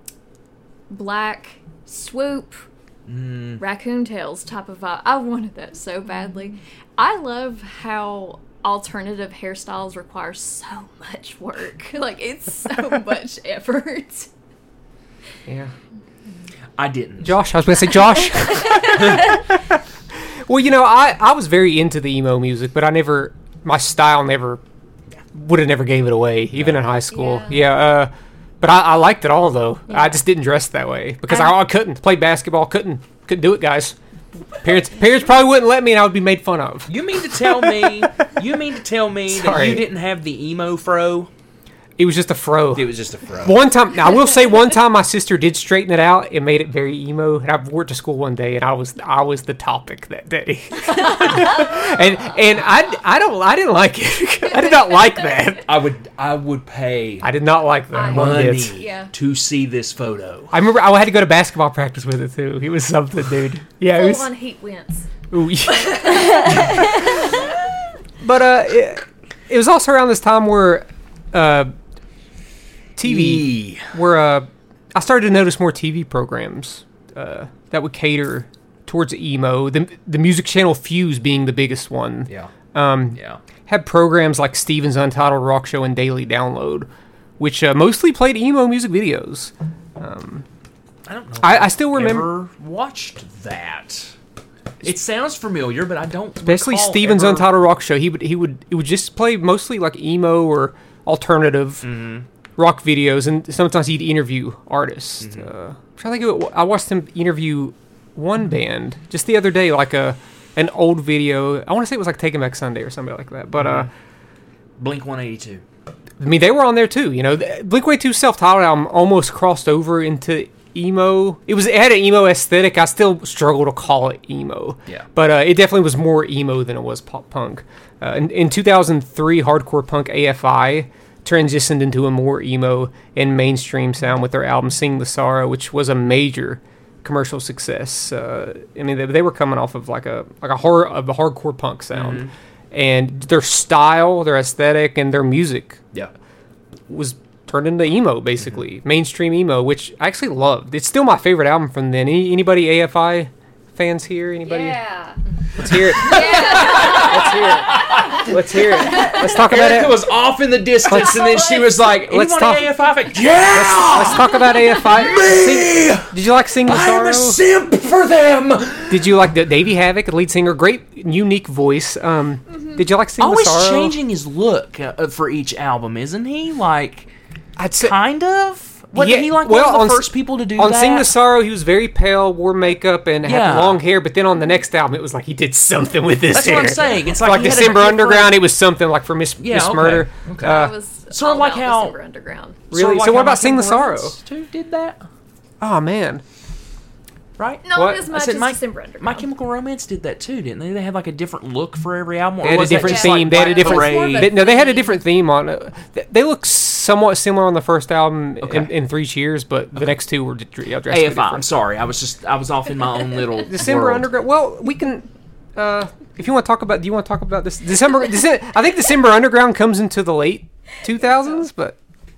black swoop Mm. raccoon tails type of vibe. I wanted that so badly. I love how alternative hairstyles require so much work. Like it's so much effort. Yeah. I didn't. Josh, I was going to say Josh. Well, you know, I, I was very into the emo music, but I never, my style never, would have never gave it away, even in high school. Yeah. Yeah, uh, but I, I liked it all, though. Yeah. I just didn't dress that way because I- I, I couldn't. Play basketball, couldn't couldn't do it, guys. Parents parents probably wouldn't let me, and I would be made fun of. You mean to tell me? You mean to tell me that Sorry. you didn't have the emo fro? It was just a fro. It was just a fro. One time, now I will say, one time my sister did straighten it out and made it very emo. And I wore it to school one day, and I was I was the topic that day. and and I, I don't I didn't like it. I did not like that. I would I would pay I did not like that I- one money bit. Yeah. to see this photo. I remember I had to go to basketball practice with it too. It was something, dude. Yeah, it Full was. on heat winds. Ooh, yeah. But uh, it, it was also around this time where uh, T V. Yee. where uh, I started to notice more T V programs uh, that would cater towards emo. The the music channel Fuse being the biggest one. Yeah. Um, Yeah. had programs like Steven's Untitled Rock Show and Daily Download, which uh, mostly played emo music videos. I don't know. I, I still remember, Never watched that. It sounds familiar, but I don't. especially recall Steven's ever- Untitled Rock Show. He would he would it would just play mostly like emo or alternative Mm-hmm. rock videos, and sometimes he'd interview artists. Mm-hmm. Uh, I'm trying to think of it. I watched him interview one band just the other day, like a an old video. I want to say it was like Taking Back Sunday or something like that. But uh, Blink one eighty-two. I mean, they were on there too. You know, Blink one eighty-two's self-titled album almost crossed over into emo. It was it had an emo aesthetic. I still struggle to call it emo. Yeah. But uh, it definitely was more emo than it was pop punk. Uh, in, in two thousand three, hardcore punk A F I transitioned into a more emo and mainstream sound with their album "Sing the Sorrow," which was a major commercial success. Uh, I mean, they, they were coming off of like a like a horror of a hardcore punk sound, and their style, their aesthetic, and their music Yeah. was turned into emo, basically mainstream emo, which I actually loved. It's still my favorite album from then. Any, anybody A F I fans here? Anybody? Yeah. Let's hear it. Let's hear it. Let's hear it. Let's talk about Erica it. was off in the distance, and then she was like, Let's "Anyone talk- A F I fan? Yeah, Let's talk about A F I. Sing- did you like Sing the I'm a Sorrow? simp for them." Did you like the Davey Havoc, the lead singer? Great, unique voice. Um, did you like Sing Always the Sorrow? changing his look uh, for each album, isn't he? Like, I'd say, kind of. Wasn't Yeah, he like well, one of on the S- first people to do on that? Sing the Sorrow, he was very pale, wore makeup, and Yeah. had long hair. But then on the next album, it was like he did something with his That's hair. what I'm saying. It's For like, like he had a December different- Underground, it was something like for Miss, Yeah, Miss okay, Murder. okay. Uh, I was sort of all like about how- December Underground. Really? Sort of like So what how about My Sing the Chemical Sorrow? Romance too did that, oh man, right? Not What? as I much said as My, December Underground. My Chemical Romance did that too, didn't they? They had like a different look for every album. Or they had a was that different just, theme. like, they had a Black different. Parade? They, no, they had a different theme on it. They, they look somewhat similar on the first album in, Okay. in Three Cheers, but the next two were d- yeah, drastically A F I. I'm different. sorry, I was just I was off in my own little December world. Underground. Well, we can. Uh, if you want to talk about, do you want to talk about this December? Dece- I think December Underground comes into the late two thousands, but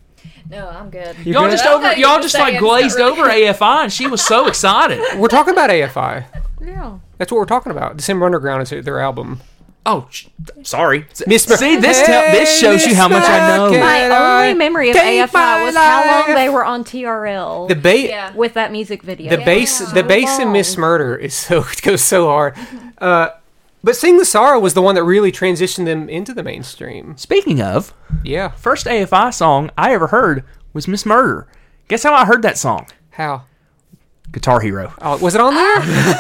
No, I'm good. You're Y'all good? just I'm over not y'all even just like saying glazed sorry. over A F I, and she was so excited. we're talking about A F I. Yeah. That's what we're talking about. December Underground is their album. Oh, sh- sorry. Miss Mer- See, this tell this shows you how much I know. Miss My Can only I memory of take A F I my was how long life? they were on T R L The ba- Yeah. with that music video. the bass, Yeah. the bass in Miss long. Murder is so it goes so hard. Uh, but Sing the Sorrow was the one that really transitioned them into the mainstream. Speaking of, Yeah. first A F I song I ever heard was Miss Murder. Guess how I heard that song? How? Guitar Hero. Oh, was it on there?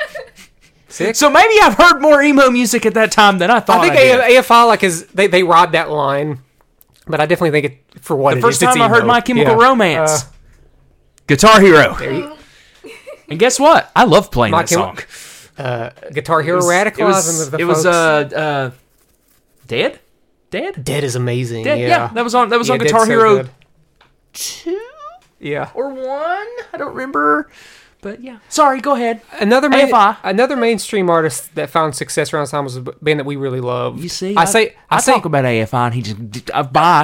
Sick. So maybe I've heard more emo music at that time than I thought. I think I did. A- AFI like is they they ride that line, but I definitely think it for what the it first is, it's time I heard emo. My Chemical Yeah. Romance, Uh, Guitar Hero. there you- And guess what? I love playing My that Chem- song. uh, Guitar Hero It was, radicalizing it was, the, the it was folks. uh, uh, Dead? Dead? Dead is amazing. Dead? Yeah. Yeah. that was on that was Yeah, on Dead's Guitar so Hero good. two Yeah. or one. I don't remember. But yeah. Sorry, go ahead. Another main, A F I. another mainstream artist that found success around this time was a band that we really love. You see, I say I, I, say talk about A F I, and he just uh, bye.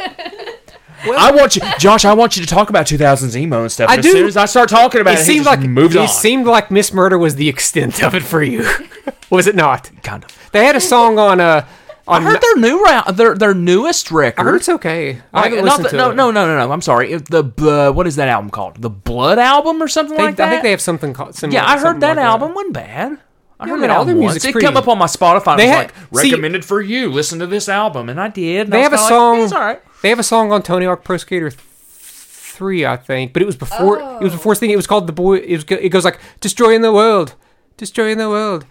I want you, Josh. I want you to talk about two thousands emo and stuff. I and do. As soon as I start talking about it it, he seemed just like moved it on. seemed like Miss Murder was the extent of it for you. Was it not? kind of. They had a song on uh I on heard their new round, their their newest record. I heard it's okay. I Like, haven't not listened the- to no, it. no, no, no, no. I'm sorry. It- The uh, what is that album called? The Blood album or something They- like that. I think they have something called similar. yeah, I heard something that like album wasn't bad. I Yeah, heard man, that all their album once. music's It pretty- come up on my Spotify and They was had- like, see- recommended for you. Listen to this album. And I did. And They I have a was song. Like, it's all right. They have a song on Tony Hawk Pro Skater th- three, I think, but it was before. It was before this thing. It was called the boy. It was. It goes like destroying the world, destroying the world.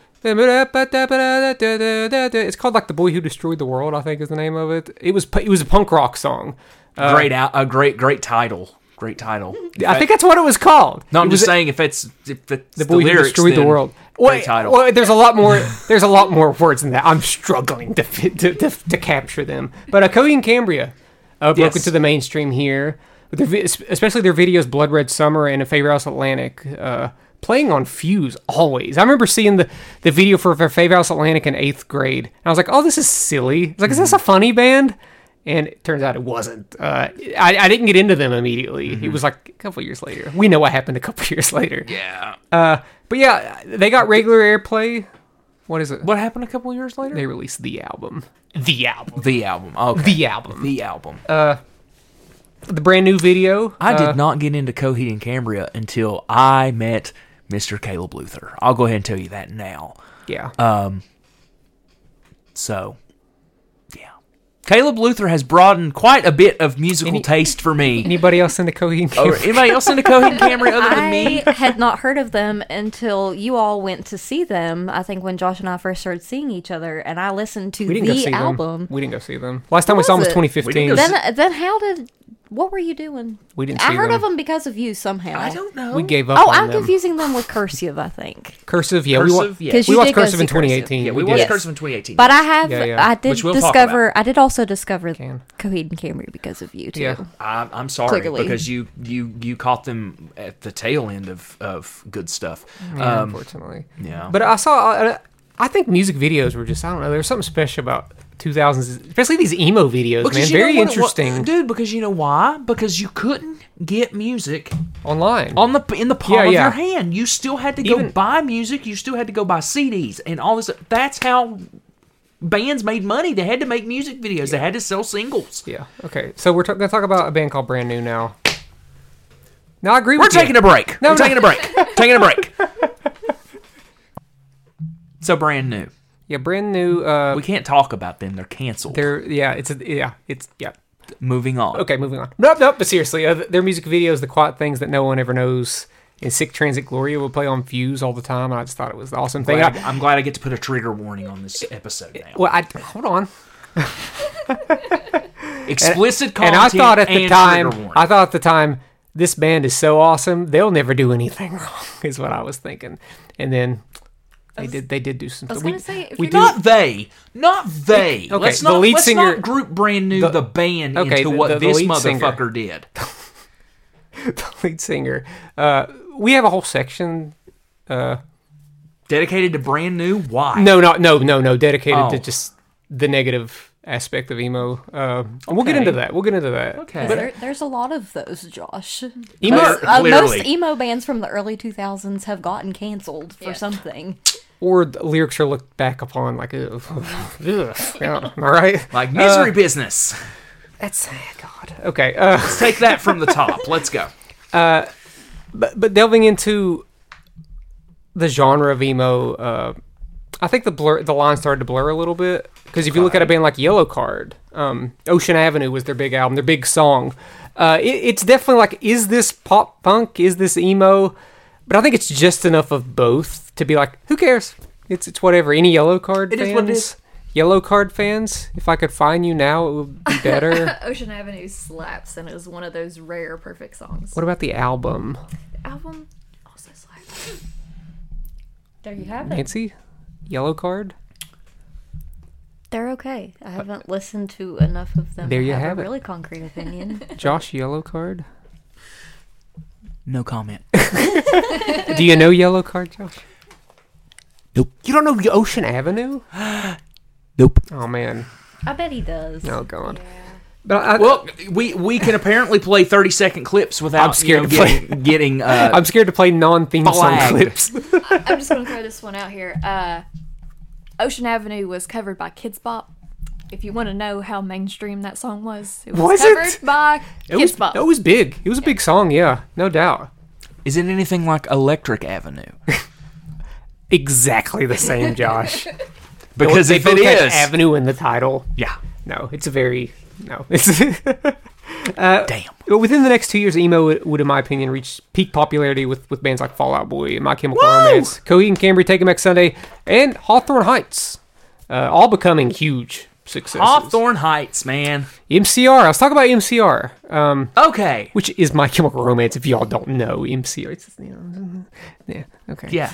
It's called like the boy who destroyed the world. I think is the name of it. It was. It was a punk rock song. Uh, Great, out, a great, great title. Great title. I think that's what it was called. No, I'm It just was saying if it's if it's the boy the who lyrics, destroyed the then world. great Wait, title. well, there's a lot more. There's a lot more words than that. I'm struggling to fit, to, to to capture them. But uh, Coheed and Cambria uh, broke Yes. into the mainstream here, with their, vi- especially their videos "Blood Red Summer" and "A Favor House Atlantic," uh, playing on Fuse always. I remember seeing the, the video for for Favor House Atlantic in eighth grade, and I was like, "Oh, this is silly." I was like, "Is this a funny band?" And it turns out it wasn't. Uh, I, I didn't get into them immediately. It was like a couple years later. We know what happened a couple years later. Yeah. Uh, but yeah, they got regular airplay. What is it? What happened a couple years later? They released the album. The album. the album. Okay. The album. The album. Uh, the brand new video. I uh, did not get into Coheed and Cambria until I met Mister Caleb Luther. I'll go ahead and tell you that now. Yeah. Um. So, yeah. Caleb Luther has broadened quite a bit of musical Any- taste for me. Anybody else into Coheed and Or Cambria? anybody else into Coheed and Cambria other than me? I had not heard of them until you all went to see them. I think when Josh and I first started seeing each other, and I listened to We didn't go the see album. them. We didn't go see them. Last time we was saw them was it? twenty We didn't fifteen. go see- Then, then how did? What were you doing? We didn't I see heard them. of them because of you somehow. I don't know. We gave up Oh, on I'm them. confusing them with Cursive, I think. Cursive, yeah. we, Cursive, wa- yeah. 'Cause we you watched did go Cursive in see Cursive. twenty eighteen. Yeah, we did. watched Yes. Cursive in twenty eighteen. But I have, Yeah, yeah. I did Which we'll talk discover, I did also discover Can. Coheed and Cambria because of you too. Yeah. I'm, I'm sorry Clearly. because you, you you caught them at the tail end of, of good stuff. Yeah, Um, unfortunately. yeah. But I saw. I, I think music videos were just. I don't know. There's something special about two thousands, especially these emo videos, man. you know Very what it wa- interesting. dude. Because you know why? Because you couldn't get music Online. on the in the palm Yeah, of yeah. your hand. You still had to go Even- buy music. You still had to go buy C Ds and all this. That's how bands made money. They had to make music videos. They had to sell singles. Yeah. Okay. So we're t- going to talk about a band called Brand New now. Now I agree We're with you. taking a break. No, We're no. taking a break. taking a break. So brand new. Yeah, Brand New. Uh, We can't talk about them. They're canceled. they're yeah. It's a, yeah. It's yeah. Moving on. Okay, moving on. Nope, nope. But seriously, uh, their music videos, the quiet things that no one ever knows, and Sick Transit Gloria will play on Fuse all the time. I just thought it was the awesome thing. Glad- I, I'm glad I get to put a trigger warning on this episode now. well, I hold on. Explicit And content I thought at the and time, trigger warning. I thought at the time, this band is so awesome, they'll never do anything wrong. Is what I was thinking. And then they did. They did do some. I was stuff. We- gonna say, if we you're do. not they, not they. Okay, let's the not, lead let's singer- not group brand new the- the, band okay, into the- what the- the this lead singer. motherfucker did. the lead singer. Uh, we have a whole section. Uh, Dedicated to brand new. Why? no, no, no, no, no. Dedicated to Oh. just the negative aspect of emo. Uh, and We'll get Okay. into that. We'll get into that. Okay. But there, there's a lot of those, Josh. emo. Most, uh, Clearly. most emo bands from the early two thousands have gotten canceled for Yeah. something. Or the lyrics are looked back upon like, ugh, ugh, yeah, all right. Like misery Uh, business. That's God. Okay. Uh, Let's take that from the top. Let's go. but but delving into the genre of emo, uh, I think the blur the line started to blur a little bit because if you look at a band like Yellow Card, um, Ocean Avenue was their big album, their big song. Uh, it, it's definitely like, is this pop punk? Is this emo? But I think it's just enough of both to be like, who cares? It's it's whatever. Any Yellow Card It fans? is what it is. Yellow Card fans, if I could find you now, it would be better. Ocean Avenue slaps, and it was one of those rare perfect songs. What about the album, The album also slaps. There you have it. Nancy? Yellow Card. They're okay. I haven't listened to enough of them. There to you have have a it. really concrete opinion. Josh, Yellow Card. No comment. Do you know Yellow Card, Josh? Nope. You don't know Ocean Avenue? Nope. Oh man. I bet he does. Oh god. But I, Well, we we can apparently play thirty second clips without I'm scared you know, to play. getting, getting uh, I'm scared to play non-theme song Flagged. clips. I'm just gonna throw this one out here. Uh, Ocean Avenue was covered by Kids Bop. If you want to know how mainstream that song was, it was, Was covered it? by It Kids was, Bop. it was big. It was a big song, yeah, no doubt. Is it anything like Electric Avenue? exactly the same, Josh. Because They if it both have is, Avenue in the title. yeah, No, it's a very no. It's uh, damn. But within the next two years, emo would, would, in my opinion, reach peak popularity with, with bands like Fall Out Boy, My Chemical Woo! Romance, Coheed and Cambria, Take 'Em Back Sunday, and Hawthorne Heights, uh, all becoming huge successes. Hawthorne Heights, man. M C R. Let's talk about M C R, um, Okay. which is My Chemical Romance. If y'all don't know, M C R. It's, you know, yeah. Okay. Yeah.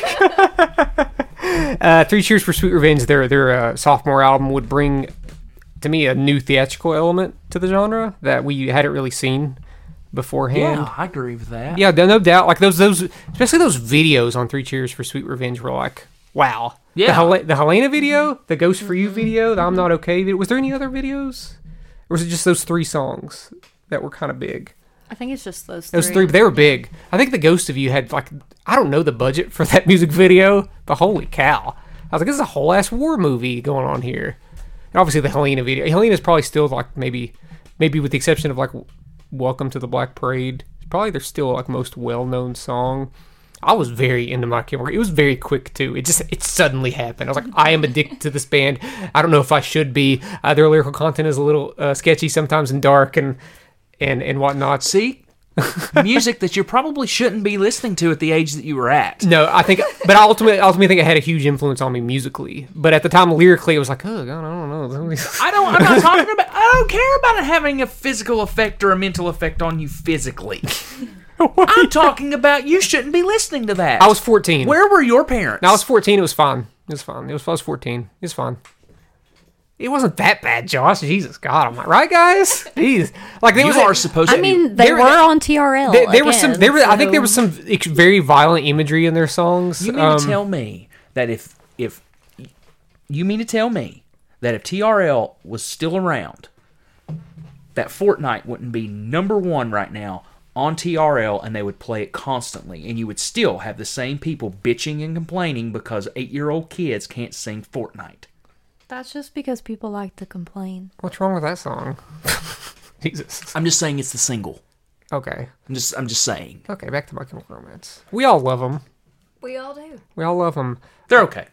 Uh, Three Cheers for Sweet Revenge. Their their uh, sophomore album would bring, to me, a new theatrical element to the genre that we hadn't really seen beforehand. Yeah, I agree with that. Yeah, no doubt. Like those, those, especially those videos on Three Cheers for Sweet Revenge were like, wow. Yeah. The, Hel- the Helena video, the Ghost for You video, the I'm Not Okay video. Was there any other videos? Or was it just those three songs that were kind of big? I think it's just those three. Those three, but they were big. I think the Ghost of You had like, I don't know the budget for that music video, but holy cow. I was like, this is a whole ass war movie going on here. And obviously the Helena video. Helena's probably still like maybe, maybe with the exception of like Welcome to the Black Parade, it's probably their still like most well-known song. I was very into My Chemical. It was very quick too. It just it suddenly happened. I was like, I am addicted to this band. I don't know if I should be. Uh, their lyrical content is a little uh, sketchy sometimes and dark and and and whatnot. See? Music that you probably shouldn't be listening to at the age that you were at. No, I think, but I ultimately, ultimately think it had a huge influence on me musically. But at the time, lyrically, it was like, oh god, I don't know. I don't. I'm not talking about. I don't care about it having a physical effect or a mental effect on you physically. I'm talking about you shouldn't be listening to that. I was fourteen. Where were your parents? No, I was fourteen. It was fine. It was fine. It was. I was fourteen. It was fine. It wasn't that bad, Josh. Jesus God, am I right, guys? Jeez, like there You was are a- supposed I to. mean, they There- were on T R L. There, there was some. again, There was. I think there was so- some ex- very violent imagery in their songs. You mean Um, to tell me that if if you mean to tell me that if T R L was still around, that Fortnite wouldn't be number one right now on T R L, and they would play it constantly, and you would still have the same people bitching and complaining because eight-year-old kids can't sing Fortnite. That's just because people like to complain. What's wrong with that song? Jesus. I'm just saying it's the single. Okay. I'm just I'm just saying Okay. Back to My Chemical Romance. We all love them. We all do. We all love them. they're okay.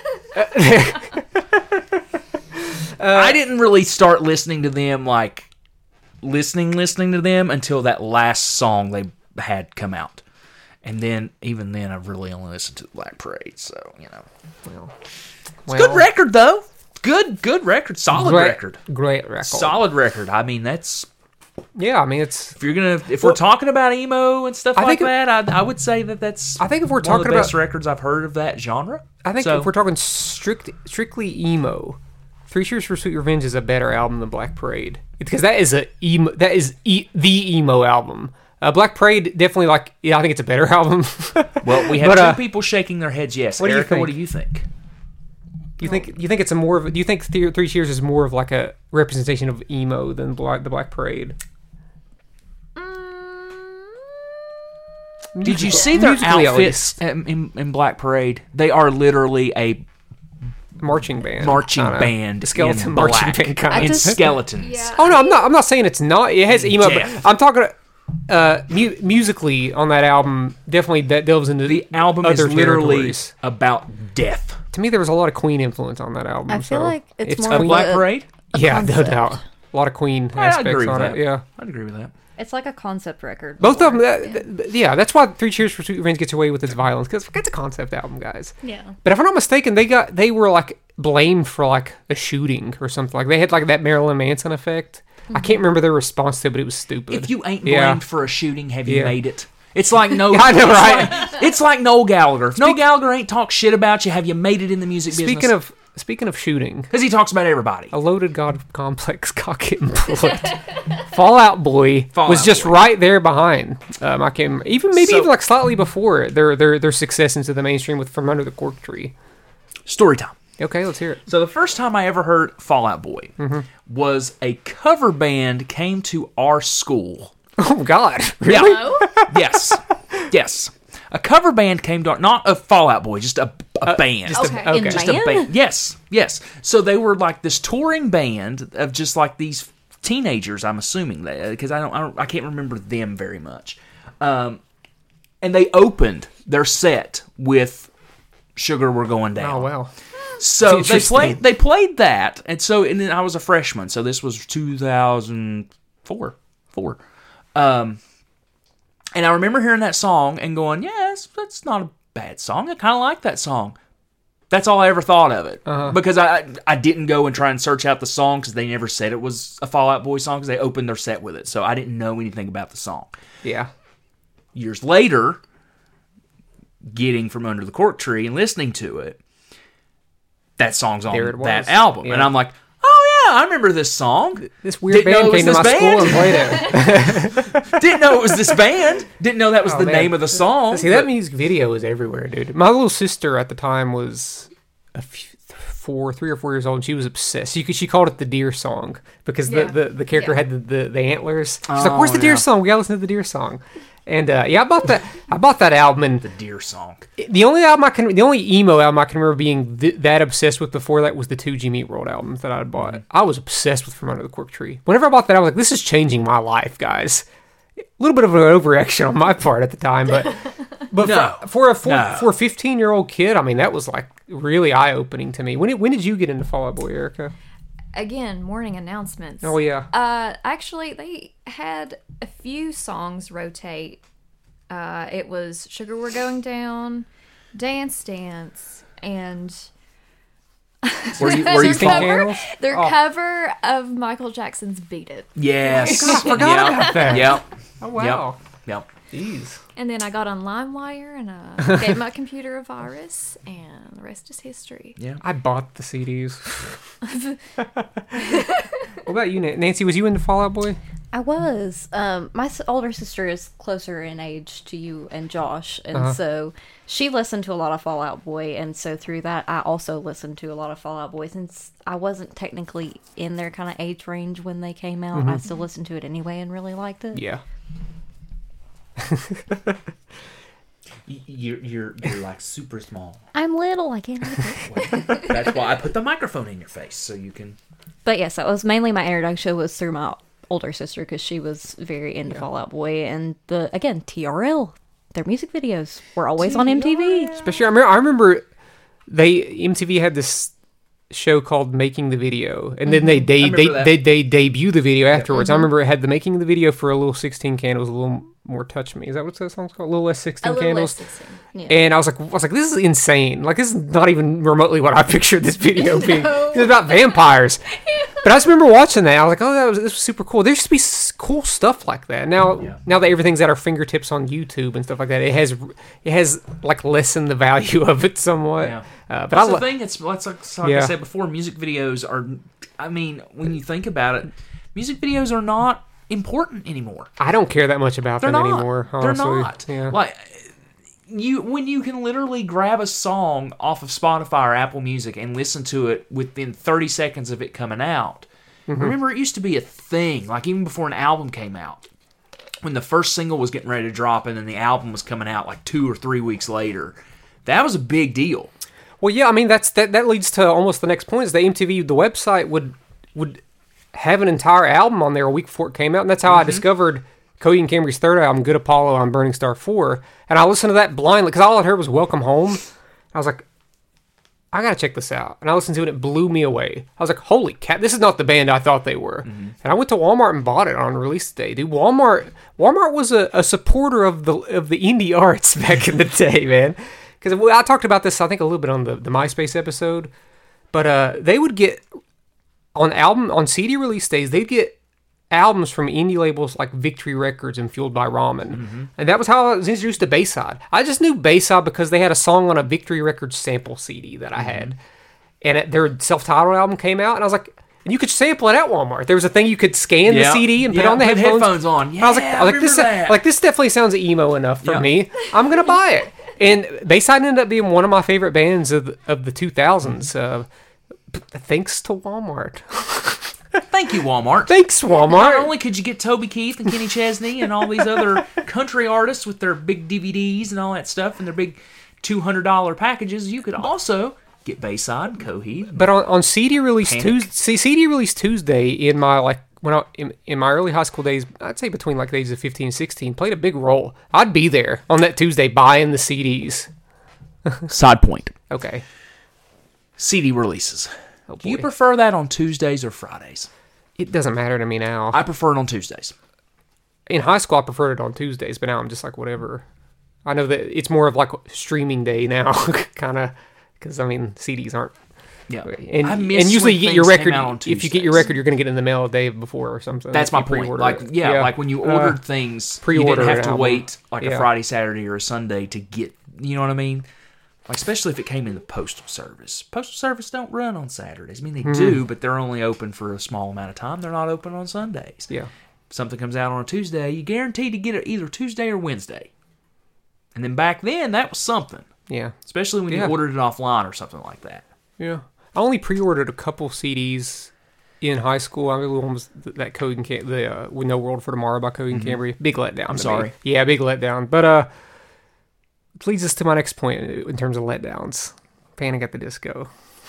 I didn't really start listening to them like listening listening to them until that last song they had come out, and then even then I really only listened to the Black Parade. So you know, Well, it's a good record though. Good good record, solid great, record, Great record. solid record. I mean that's Yeah, I mean it's. if you're gonna if Well, we're talking about emo and stuff I like think it- that, I, I would say that that's I think if we're one talking of the best about- records I've heard of that genre. I think So- if we're talking strict, strictly emo, Three Cheers for Sweet Revenge is a better album than Black Parade because that is a emo. That is e- the emo album. Uh, Black Parade definitely like. Yeah, I think it's a better album. Well, we have But, two uh, people shaking their heads. Yes, what do you Erica, what do think? you think? you think you think it's a more of? Do you think Th- Three Cheers is more of like a representation of emo than Black, the Black Parade? Did you see their Musically, at outfits in, in, in Black Parade? They are literally a Marching band. marching I don't know. band. The skeleton in marching black. band kind. I And just- skeletons. Yeah. Oh no, I'm not. I'm not saying it's not. It has emo, Death. but I'm talking uh, mu- musically on that album. Definitely that delves into The album is other literally territories. about death. To me, there was a lot of Queen influence on that album. I feel so like it's more A of Queen. Black a- Parade? Yeah, no concept. doubt. A lot of Queen I aspects agree with on that. it. Yeah, I'd agree with that. It's like a concept record. both of them. more. Uh, th- th- yeah, that's why Three Cheers for Sweet Revenge gets away with its violence because it's a concept album, guys. Yeah. But if I'm not mistaken, they got they were like blamed for like a shooting or something. Like they had like that Marilyn Manson effect. I can't remember their response to it, but it was stupid. If you ain't blamed Yeah. for a shooting, have you Yeah. made it? It's like no. Yeah, I know, it's right? Like, it's like Noel Gallagher. If Noel Speak- Gallagher ain't talk shit about you, have you made it in the music business? Speaking of speaking of shooting, because he talks about everybody. a loaded God complex cock and bullet. Fallout Boy Fall was Out just Boy. right there behind. Um, I can even maybe So- even like slightly before their their their success into the mainstream with From Under the Cork Tree. Story time. Okay, let's hear it. So the first time I ever heard Fall Out Boy Mm-hmm. was a cover band came to our school. Oh God, Yeah. really? Oh, Yes. Yes. A cover band came to our, not a Fall Out Boy, just a, a band. just Okay. a, In okay. Just a band? band. Yes, yes. So they were like this touring band of just like these teenagers. I'm assuming that because I don't, I don't, I can't remember them very much. Um, and they opened their set with Sugar We're Going Down. Oh well. So It's they interesting. played they played that, and so and then I was a freshman, so this was two thousand four, four. Um, and I remember hearing that song and going, "Yeah, that's, that's not a bad song. I kind of like that song." That's all I ever thought of it, Uh-huh. because I I didn't go and try and search out the song because they never said it was a Fall Out Boy song because they opened their set with it, so I didn't know anything about the song. Yeah. Years later, getting From Under the Cork Tree and listening to it, that song's on There it that was. album. Yeah. And I'm like, oh yeah, I remember this song. This weird Didn't know band it was came to my this school and band. played it. Didn't know it was this band. Didn't know that was Oh, the man. name of the song. See, that but- music video is everywhere, dude. My little sister at the time was a few, four, three or four years old, and she was obsessed. She, she called it the deer song because the, Yeah. the, the character Yeah. had the, the, the antlers. She's Oh, like, "Where's the deer yeah. song? We gotta listen to the deer song." And uh, yeah, I bought that. I bought that album, and the Deer song. the only album I can, the only emo album I can remember being th- that obsessed with before that was the two G Meat World albums that I had bought. I was obsessed with From Under the Cork Tree. Whenever I bought that, I was like, "This is changing my life, guys." A little bit of an overreaction on my part at the time, but but No. for, for a for, No. for a fifteen year old kid, I mean, that was like really eye opening to me. When did, when did you get into Fall Out Boy, Erica? Again, morning announcements. Oh yeah, Uh, actually, they had a few songs rotate. Uh, it was Sugar We're Going Down, Dance Dance, and Were you were you their following? cover, Candles? their Oh. cover of Michael Jackson's Beat It. Yes. I forgot about that. Yep. Oh wow, Yep. jeez. And then I got on LimeWire and uh, gave my computer a virus, and the rest is history. Yeah. I bought the C Ds. What about you, Nan- Nancy? Was you into Fall Out Boy? I was. Um, my s- older sister is closer in age to you and Josh, and Uh-huh. so she listened to a lot of Fall Out Boy, and so through that, I also listened to a lot of Fall Out Boy. Since I wasn't technically in their kind of age range when they came out, I still listened to it anyway and really liked it. Yeah. Y- You're you're you're like super small. I'm little. I can't help it. That's why I put the microphone in your face so you can. But yes, that was mainly my introduction was through my older sister because she was very into Fall Out Boy, and the again T R L. Their music videos were always on M T V. Especially, I remember, I remember they M T V had this show called Making the Video, and then they they remember they, that. they they debut the video afterwards. I remember it had the Making of the Video for a little sixteen candles, a little more touch me. Is that what that song's called? A little less sixteen A little candles. less sixteen. Yeah. And I was like, I was like, this is insane. Like, this is not even remotely what I pictured this video being. It's about vampires. But I just remember watching that. I was like, oh, that was this was super cool. There used to be s- cool stuff like that. Now, Yeah. now that everything's at our fingertips on YouTube and stuff like that, it has it has like lessened the value of it somewhat. Yeah. Uh, but That's I the lo- thing. It's that's like, so like Yeah. I said before. Music videos are. I mean, when you think about it, music videos are not important anymore. I don't care that much about They're them not. anymore. They're Honestly. not. Yeah. Like you when you can literally grab a song off of Spotify or Apple Music and listen to it within thirty seconds of it coming out. Mm-hmm. Remember, it used to be a thing. Like even before an album came out, when the first single was getting ready to drop, and then the album was coming out like two or three weeks later. That was a big deal. Well, yeah, I mean that's that. That leads to almost the next point. Is the M T V the website would would have an entire album on there a week before it came out, and that's how I discovered Cody and Camry's third album, Good Apollo, on Burning Star four. And I listened to that blindly because all I heard was Welcome Home. I was like, I gotta check this out, and I listened to it. And it blew me away. I was like, holy cat, this is not the band I thought they were. And I went to Walmart and bought it on release day. Dude, Walmart Walmart was a, a supporter of the of the indie arts back in the day, man. Because I talked about this, I think, a little bit on the, the MySpace episode. But uh, they would get, on album, on C D release days, they'd get albums from indie labels like Victory Records and Fueled by Ramen. And that was how I was introduced to Bayside. I just knew Bayside because they had a song on a Victory Records sample C D that I had. And it, their self-titled album came out, and I was like, and you could sample it at Walmart. There was a thing you could scan the Yeah. C D and put Yeah, on the put headphones. headphones on. I was like, Yeah, I was like I this, remember that. like this definitely sounds emo enough for Yeah. me. I'm gonna buy it. And Bayside ended up being one of my favorite bands of the, of the two thousands. Uh, p- thanks to Walmart. Thank you, Walmart. Thanks, Not Walmart. only could you get Toby Keith and Kenny Chesney and all these other country artists with their big D V Ds and all that stuff and their big two hundred dollars packages, you could also get Bayside and Coheed. But on, on C D release Panic. Tuesday, C D release Tuesday in my like when I in, in my early high school days, I'd say between like the ages of fifteen and sixteen, played a big role. I'd be there on that Tuesday buying the C Ds. Side point. Okay. C D releases. Oh, Do you boy. prefer that on Tuesdays or Fridays? It doesn't matter to me now. I prefer it on Tuesdays. In high school, I preferred it on Tuesdays, but now I'm just like, whatever. I know that it's more of like streaming day now, kind of, because, I mean, C Ds aren't. Yeah, And, I miss and usually when you get your things came record, out on if you get your Tuesdays. record, you're going to get it in the mail a day before or something. That's If my you point. pre-order Like, it. yeah, like when you Uh, ordered things, you pre-order didn't have an to album. wait like a Yeah. Friday, Saturday, or a Sunday to get. You know what I mean? Like, especially if it came in the postal service. Postal service don't run on Saturdays. I mean, they Hmm. do, but they're only open for a small amount of time. They're not open on Sundays. Yeah. If something comes out on a Tuesday, you guaranteed to get it either Tuesday or Wednesday. And then back then, that was something. Yeah. Especially when Yeah. you ordered it offline or something like that. Yeah. I only pre-ordered a couple C Ds in high school. I mean, one was th- that Code and Cam- the uh, "We No World for Tomorrow" by Code and Cambria. Big letdown. I'm sorry. Yeah, big letdown. But uh, it leads us to my next point in terms of letdowns. Panic at the Disco.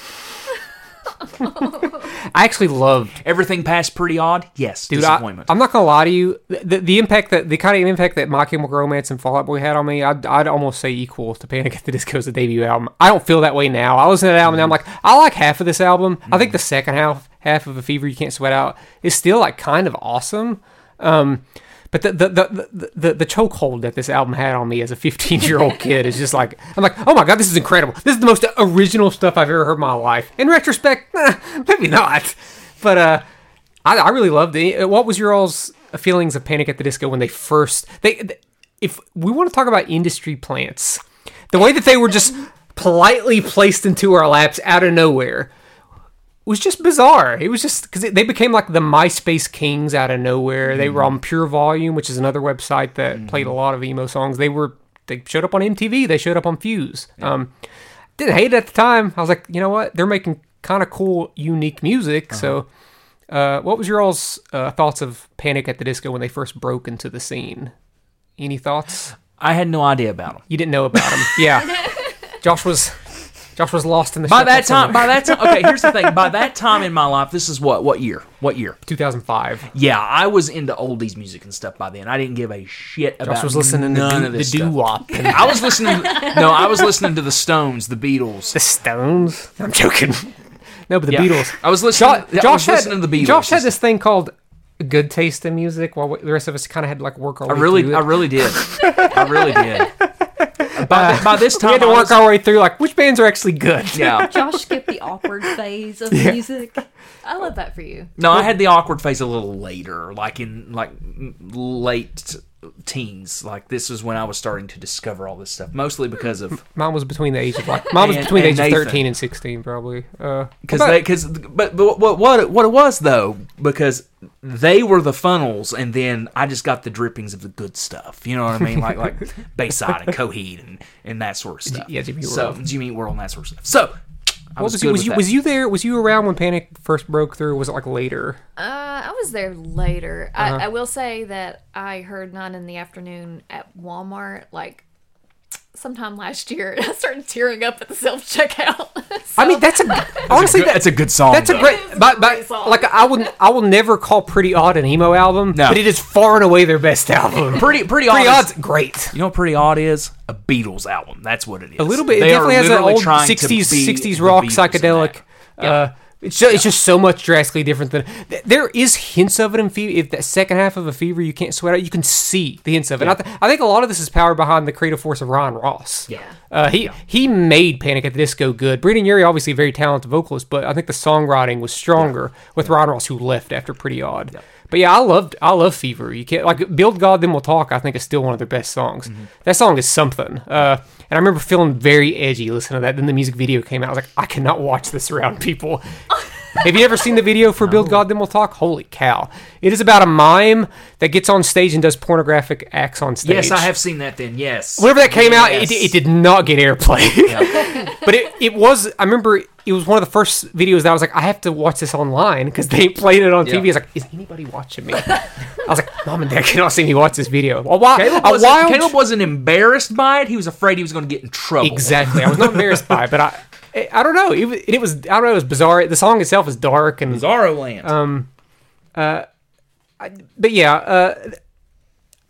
I actually loved. Everything past Pretty Odd? Yes. Dude, I, disappointment. I'm not gonna lie to you. The, the impact that the kind of impact that My Chemical Romance and Fall Out Boy had on me, I'd, I'd almost say equal to Panic at the Disco's debut album. I don't feel that way now. I listen to that album and I'm like, I like half of this album. I think the second half half of A Fever You Can't Sweat Out is still like kind of awesome. Um, but the the, the, the, the the chokehold that this album had on me as a fifteen year old kid is just like, I'm like, oh my god, this is incredible. This is the most original stuff I've ever heard in my life. In retrospect, eh, maybe not. But uh, I, I really loved it. What was your all's feelings of Panic at the Disco when they first? They, if we want to talk about industry plants, the way that they were just politely placed into our laps out of nowhere was just bizarre. It was just because they became like the MySpace kings out of nowhere. Mm-hmm. They were on Pure Volume, which is another website that mm-hmm. played a lot of emo songs. They were they showed up on M T V. They showed up on Fuse. Yeah. Um, didn't hate it at the time. I was like, you know what? They're making kind of cool, unique music. Uh-huh. So, uh, what was your all's uh, thoughts of Panic at the Disco when they first broke into the scene? Any thoughts? I had no idea about them. You didn't know about them. Yeah. Josh was Josh was lost in the by shuffle that time. somewhere. By that time, okay. Here's the thing. By that time in my life, this is what what year? What year? two thousand five. Yeah, I was into oldies music and stuff by then. I didn't give a shit about Josh was listening none to of the this doo stuff. wop. I was listening. No, I was listening to the Stones, the Beatles. The Stones. I'm joking. No, but the Yeah. Beatles. I was listening. Jo- I Josh was had listening to the Beatles. Josh had this thing called good taste in music, while we, the rest of us kind of had to like work our I way really, through it. I really did. I really did. By, the, by this time, we had to I work was- our way through like which bands are actually good. Yeah. Josh skipped the awkward phase of music. I love that for you. No, I had the awkward phase a little later, like in like late teens. Like this was when I was starting to discover all this stuff, mostly because of Mine was between the age of like mine was And- between the and age Nathan. of thirteen and sixteen, probably. Uh, because what they about- because but, but what what what it was though, because they were the funnels, and then I just got the drippings of the good stuff. You know what I mean? Like like Bayside and Coheed and, and that sort of stuff. Yeah, Jimmy Eat so World. Jimmy Eat World and that sort of stuff. So I what was, was good you was with you that. was you there? Was you around when Panic first broke through? Or was it like later? Uh, I was there later. Uh-huh. I, I will say that I heard Nine in the Afternoon at Walmart, like, sometime last year. I started tearing up at the self-checkout. So- I mean, that's a honestly good- that, that's a good song, That's a though. great, but, but great song. like I would I will never call Pretty Odd an emo album, No. but it is far and away their best album. Pretty pretty, Pretty odd. Odd's great. You know what Pretty Odd is? A Beatles album. That's what it is. A little bit. It They are definitely has that literally old trying to sixties be sixties the rock Beatles in psychedelic. that. Uh, it's just, it's just so much drastically different than th- there is hints of it in Fever. If that second half of A Fever You Can't Sweat Out, you can see the hints of it. And I, th- I think a lot of this is powered behind the creative force of Ryan Ross. Yeah. Uh, he he made Panic at the Disco good. Brendan Urie, obviously a very talented vocalist, but I think the songwriting was stronger with Ryan Ross, who left after Pretty Odd. Yeah. But yeah, I loved I love Fever. You can't like Build God Then We'll Talk. I think is still one of their best songs. Mm-hmm. That song is something. Uh, and I remember feeling very edgy listening to that. Then the music video came out. I was like, I cannot watch this around people. Have you ever seen the video for Build God Then We'll Talk? Holy cow! It is about a mime that gets on stage and does pornographic acts on stage. Yes, I have seen that then. Yes. Whenever that came out, Yes. it, it did not get airplay. Yeah. But it, it was, I remember it was one of the first videos that I was like, I have to watch this online because they played it on T V. Yeah. I was like, is anybody watching me? I was like, Mom and Dad cannot see me watch this video. A while, Caleb, a wasn't, wild, Caleb wasn't embarrassed by it. He was afraid he was going to get in trouble. exactly. I was not embarrassed by it, but I, I don't know. It, was- it was, I don't know. It was bizarre. The song itself is dark and Bizarro Land. Um, uh, I, but yeah, uh,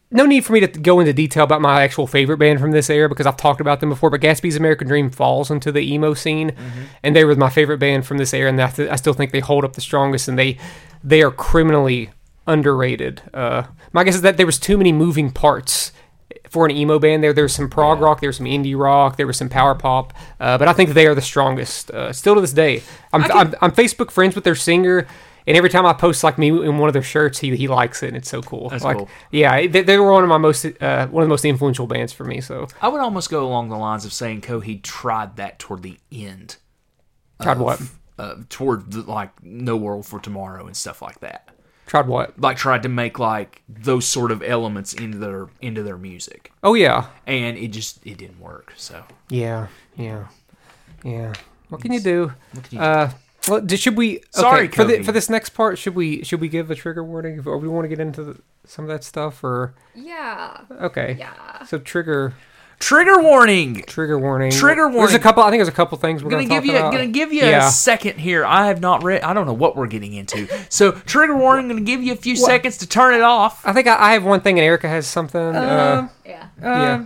no need for me to go into detail about my actual favorite band from this era because I've talked about them before. But Gatsby's American Dream falls into the emo scene, mm-hmm. and they were my favorite band from this era, and I, th- I still think they hold up the strongest. And they they are criminally underrated. Uh, my guess is that there was too many moving parts for an emo band. There, there was some prog rock, there was some indie rock, there was some power pop, uh, but I think they are the strongest uh, still to this day. I'm, can, I'm I'm Facebook friends with their singer. And every time I post like me in one of their shirts, he he likes it, and it's so cool. That's like, cool. Yeah, they, they were one of my most uh, one of the most influential bands for me. So I would almost go along the lines of saying Coheed tried that toward the end. Tried of, what? Uh, toward the, like No World for Tomorrow and stuff like that. Tried what? Like tried to make like those sort of elements into their into their music. Oh yeah, and it just it didn't work. So yeah, yeah, yeah. What can you do? What can you uh, Well, did, should we? Okay, Sorry, for the Cody. for this next part, should we should we give a trigger warning, or we want to get into the, some of that stuff, or Yeah. okay, Yeah. So trigger Trigger warning. trigger warning. Trigger There's a warning. couple. I think there's a couple things we're Gonna gonna, give talk you about. gonna give you Yeah. a second here. I have not read. I don't know what we're getting into. So trigger warning. Gonna give you a few seconds to turn it off. I think I, I have one thing, and Erica has something. Uh, Yeah. yeah,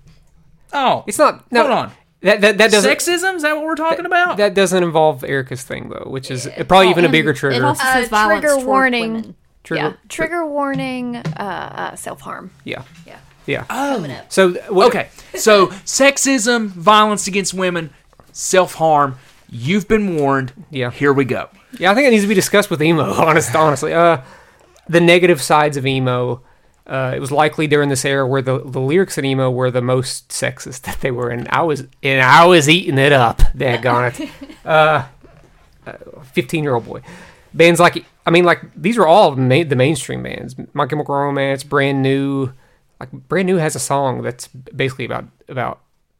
Oh, it's not. No, hold on. That that that doesn't. Sexism? Is that what we're talking about? That doesn't involve Erica's thing though, which is probably even a bigger It trigger. also Uh, says violence trigger toward warning. women. Trigger, Yeah. Trigger warning. Uh, uh, self harm. Yeah, Yeah. yeah. Coming up. So what, Okay, so sexism, violence against women, self harm. You've been warned. Yeah. Here we go. Yeah, I think it needs to be discussed with emo. Honest, honestly, uh, the negative sides of emo. Uh, it was likely during this era where the, the lyrics in emo were the most sexist that they were, and I was and I was eating it up. Daggone it, uh, fifteen year old boy. Bands like I mean, like these are all ma- the mainstream bands. My Chemical Romance, Brand New. Like Brand New has a song that's basically about about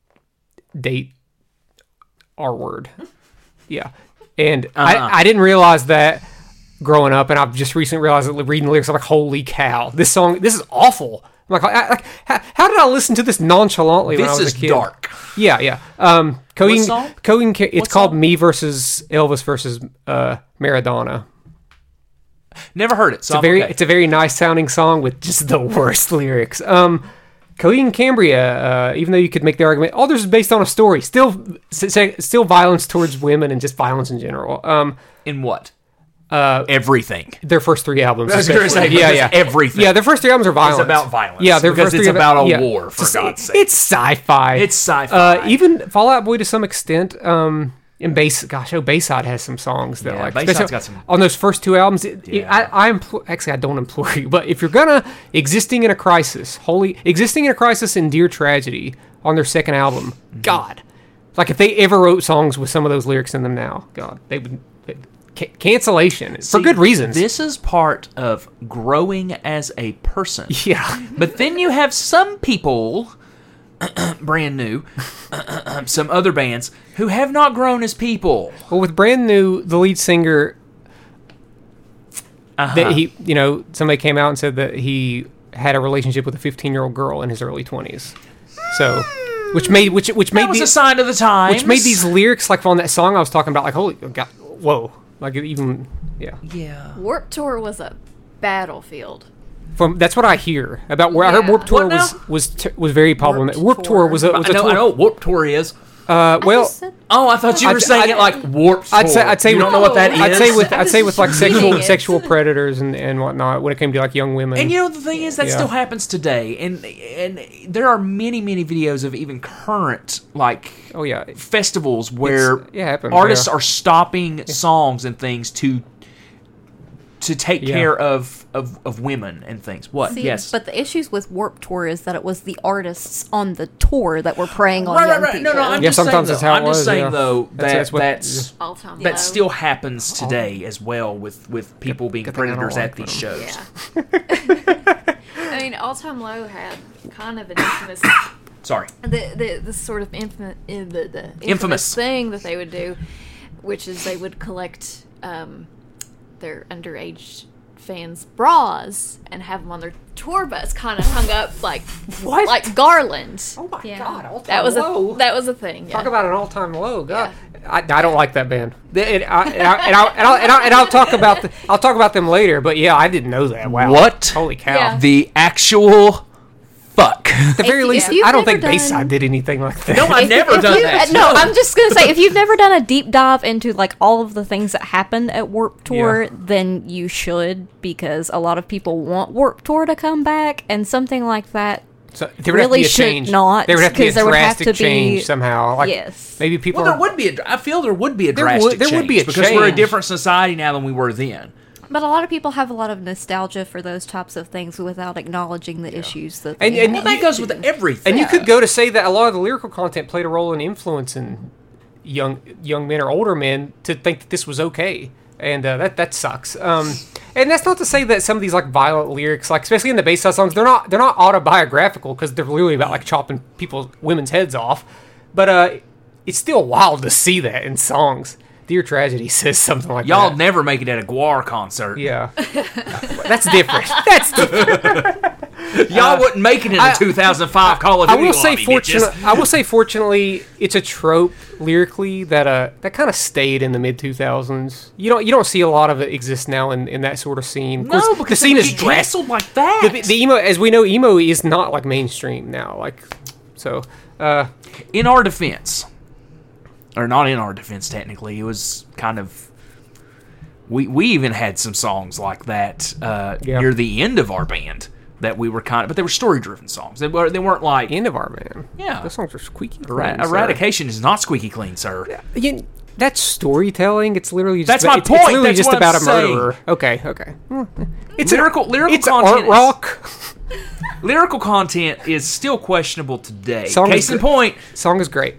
date R word. Yeah, and Uh-huh. I I didn't realize that growing up, and I've just recently realized that reading the lyrics, I'm like, holy cow, this song, this is awful. I'm like, I, like how, how did I listen to this nonchalantly when I This was is a kid? dark. Yeah, yeah. Um, Coheed, song? Coheed, it's What called song? Me versus Elvis versus uh, Maradona. Never heard it. So It's a very, okay. it's a very nice sounding song with just the worst lyrics. Um, Coheed and Cambria, uh, even though you could make the argument, all this is based on a story. Still, s- still violence towards women and just violence in general. Um, in what? uh, Everything. their first three albums. I was gonna say, especially. yeah, because yeah, everything. Yeah, their first three albums are violent. about violence. Yeah, their Because first it's three about a yeah. war, for Just- God's sake. It's sci-fi. It's sci-fi. Uh, even Fall Out Boy to some extent. Um, and Bass, gosh, oh, Bayside has some songs that Yeah, like Bayside's especially got some- on those first two albums. It, it- Yeah. I, I implore, actually, I don't implore you, but if you're gonna existing in a crisis, holy existing in a crisis and Dear Tragedy on their second album, Mm-hmm. God, like if they ever wrote songs with some of those lyrics in them now, God, they would. They, ca- cancellation for See, good reasons. This is part of growing as a person. yeah. But then you have some people, brand new, some other bands, who have not grown as people. Well, with Brand New, the lead singer, Uh-huh. that he, you know, somebody came out and said that he had a relationship with a fifteen-year-old girl in his early twenties. So, which made which which that made was the, a sign of the times. which made these lyrics like on that song I was talking about, like holy God, whoa, like it even yeah. Yeah. Warped Tour was a battlefield. From that's what I hear about where I heard Yeah. Warped Tour What now? was was t- was very problematic. Warped Warped Tour Tour. was a was I a know, tour. I know what Warped Tour is. Uh, I well. just said- Oh, I thought you were I'd- saying I'd- it like Warped Tour. I'd say I'd say you with- don't know what that is. I'd say with I I'd was say with like just sexual reading it. sexual predators and, and whatnot when it came to like young women. And you know the thing is that Yeah. still happens today, and and there are many many videos of even current like oh yeah, festivals where It's- it happens, artists yeah. are stopping songs and things to to take Yeah. care of, of of women and things. What? See, yes. but the issues with Warped Tour is that it was the artists on the tour that were preying on right, young right, right. No, people. no. I'm Yeah, just sometimes saying, that's though, how it I'm just was, saying yeah. though that That's- that's what- that's All time that low. still happens today as well with with people being good thing I don't predators like at these them. shows. Yeah. I mean, All Time Low had kind of an infamous, Sorry. the the, the sort of infamous, the, the infamous, Infamous. thing that they would do, which is they would collect um, their underage fans' bras and have them on their tour bus, kind of hung up like What? like garland. Oh my Yeah. God! All-time That was low. a that was a thing. Yeah. Talk about an all-time low. God, I, I don't like that band. They- And, I, and, I, and, I'll, and, I'll, and, I'll, and I'll talk about the, I'll talk about them later. But yeah, I didn't know that. Wow. What? Holy cow! Yeah. The actual fuck. At the very If- least, if you've I don't never think Bayside done- did anything like that. No, I've never If done you- that. No, I'm just gonna say, if you've never done a deep dive into like all of the things that happened at Warped Tour, Yeah. then you should, because a lot of people want Warped Tour to come back, and something like that. So there would have to really be a should change. not, There would have to be a 'cause there would have drastic to be- change somehow. Like Yes. maybe people. Well, there are, would be. A, I feel there would be a There drastic would- there would change be a because we're a change. different society now than we were then. But a lot of people have a lot of nostalgia for those types of things without acknowledging the issues that they And- and have. Well, that goes with everything. and you could go to say that a lot of the lyrical content played a role in influencing young young men or older men to think that this was okay, and uh, that that sucks. Um, and that's not to say that some of these like violent lyrics, like especially in the Bayside songs, they're not they're not autobiographical because they're really about like chopping people's women's heads off. But uh, it's still wild to see that in songs. Dear Tragedy says something like Y'all that. never make it at a Guar concert. Yeah, that's different. That's different. Y'all wouldn't make it in I- a two thousand five Call of I Duty will say, lobby, fortunate. bitches. I will say, fortunately, it's a trope lyrically that uh that kind of stayed in the mid two thousands. You don't you don't see a lot of it exist now in, in that sort of scene. Of No, course, because the scene they is get drastic. canceled like that. The, the emo, as we know, emo is not like mainstream now. Like, so uh, in our defense, or not in our defense, technically, it was kind of. We we even had some songs like that uh, Yeah. near the end of our band that we were kind of, but they were story driven songs. They were they weren't like end of our man. Yeah. those songs are squeaky. Era- clean, sir. Eradication is not squeaky clean, sir. You- that's storytelling. It's literally just That's about, my it's, it's point. literally That's just what about I'm a saying. murderer. Okay, okay. Hmm. It's lyrical lyrical It's content. art is- rock. lyrical content is still questionable today. Song Case is in gr- point, Song is great.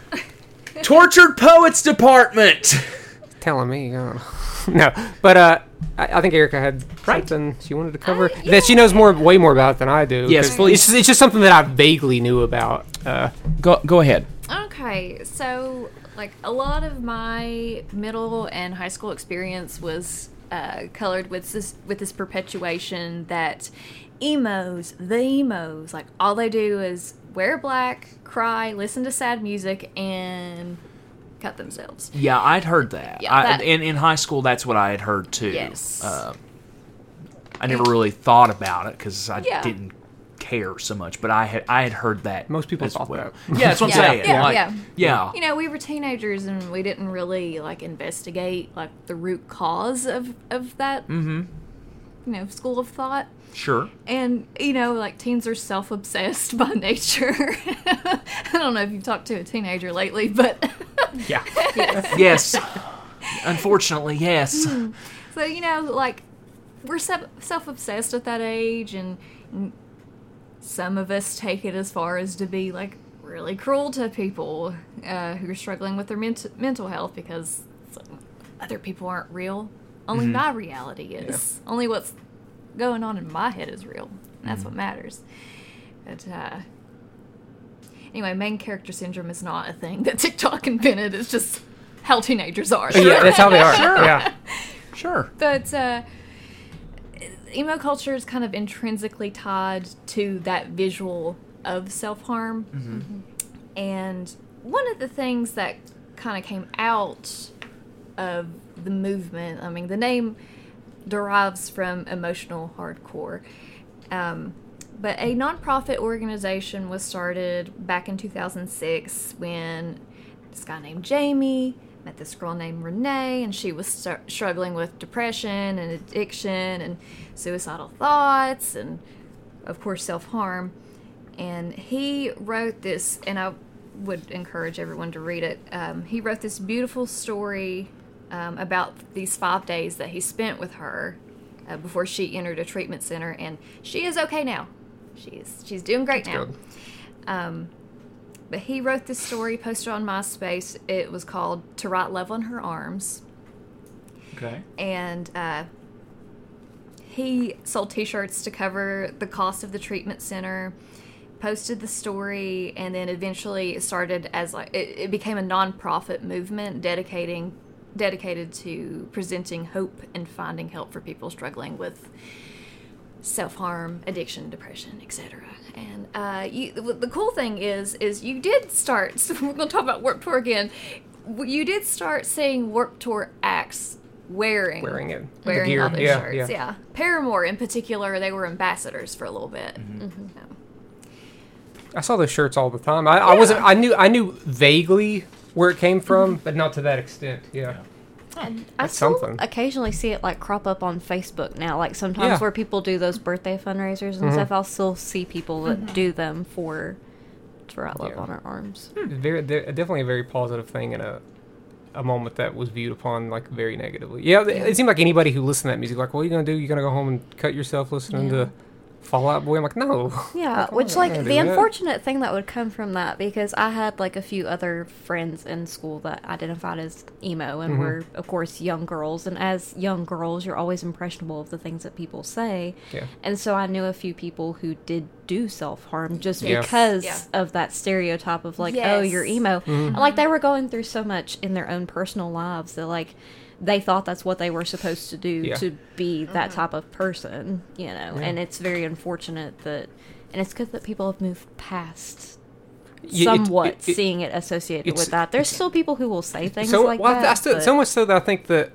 Tortured Poets Department. Telling me, uh, no, but uh, I, I think Erica had Right. something she wanted to cover Uh, that she knows more, way more about than I do. Yes, 'cause please. It's, it's just something that I vaguely knew about. Uh, Go go ahead. Okay, so like a lot of my middle and high school experience was uh, colored with this with this perpetuation that emos, the emos, like all they do is wear black, cry, listen to sad music, and cut themselves. Yeah, I'd heard that. Yeah, I, that- in in high school, that's what I had heard too. Yes. Uh, I never really thought about it because I Yeah. didn't care so much, but I had I had heard that. Most people as thought well. that. Yeah, that's what I'm Yeah, saying. yeah, Like, yeah. yeah. You know, we were teenagers and we didn't really like investigate like the root cause of of that. Mm-hmm. You know, school of thought. Sure. And, you know, like teens are self obsessed by nature. I don't know if you've talked to a teenager lately, but yeah, Yes. Unfortunately, yes. so, you know, like we're self obsessed at that age, and, and some of us take it as far as to be like really cruel to people uh, who are struggling with their ment- mental health because other people aren't real. Only my reality is. Only what's going on in my head is real. And that's what matters. But uh, anyway, main character syndrome is not a thing that TikTok invented. It's just how teenagers are. yeah, that's how they are. Sure. Yeah, Sure. But uh, emo culture is kind of intrinsically tied to that visual of self-harm. And one of the things that kind of came out of the movement, I mean, the name derives from emotional hardcore. Um, but a nonprofit organization was started back in two thousand six when this guy named Jamie met this girl named Renee, and she was start- struggling with depression and addiction and suicidal thoughts and, of course, self-harm. And he wrote this, and I would encourage everyone to read it. Um, he wrote this beautiful story um, about these five days that he spent with her uh, before she entered a treatment center, and she is okay now. She's she's doing great now. good. Um, but he wrote this story, posted on MySpace. It was called "To Write Love on Her Arms," Okay. and uh, he sold T-shirts to cover the cost of the treatment center. Posted the story, and then eventually it started as like it, it became a non-profit movement dedicating dedicated to presenting hope and finding help for people struggling with self-harm, addiction, depression, et cetera. And uh, you, the, the cool thing is, is you did start. So we're going to talk about Warped Tour again. You did start seeing Warped Tour acts wearing wearing it, the wearing gear. all those yeah, shirts. yeah. Yeah. Paramore in particular, they were ambassadors for a little bit. Mm-hmm. Um, I saw those shirts all the time. I, I wasn't. I knew. I knew vaguely where it came from, but not to that extent. Yeah. And I That's still something. occasionally see it like crop up on Facebook now. Like sometimes Yeah. where people do those birthday fundraisers and Mhm. stuff, I'll still see people that do them for to write love Yeah. on our arms. It's very, they're definitely a very positive thing and a a moment that was viewed upon like very negatively. Yeah, it, it seemed like anybody who listened to that music, like, what are you gonna do? You gonna go home and cut yourself listening Yeah. to Fall Out Boy? I'm like, no. Yeah, I'm which not like gonna the do that. unfortunate thing that would come from that, because I had like a few other friends in school that identified as emo and Mhm. were of course young girls, and as young girls you're always impressionable of the things that people say. Yeah. And so I knew a few people who did do self-harm just Yeah. because Yeah. of that stereotype of like, oh, you're Yes. emo. Mhm. And like they were going through so much in their own personal lives that like they thought that's what they were supposed to do Yeah. to be that type of person, you know. Yeah. And it's very unfortunate that, and it's good that people have moved past Yeah, it- somewhat it- it- seeing it associated it's- with that. There's still people who will say things so like well, that. I still, but- so much so that I think that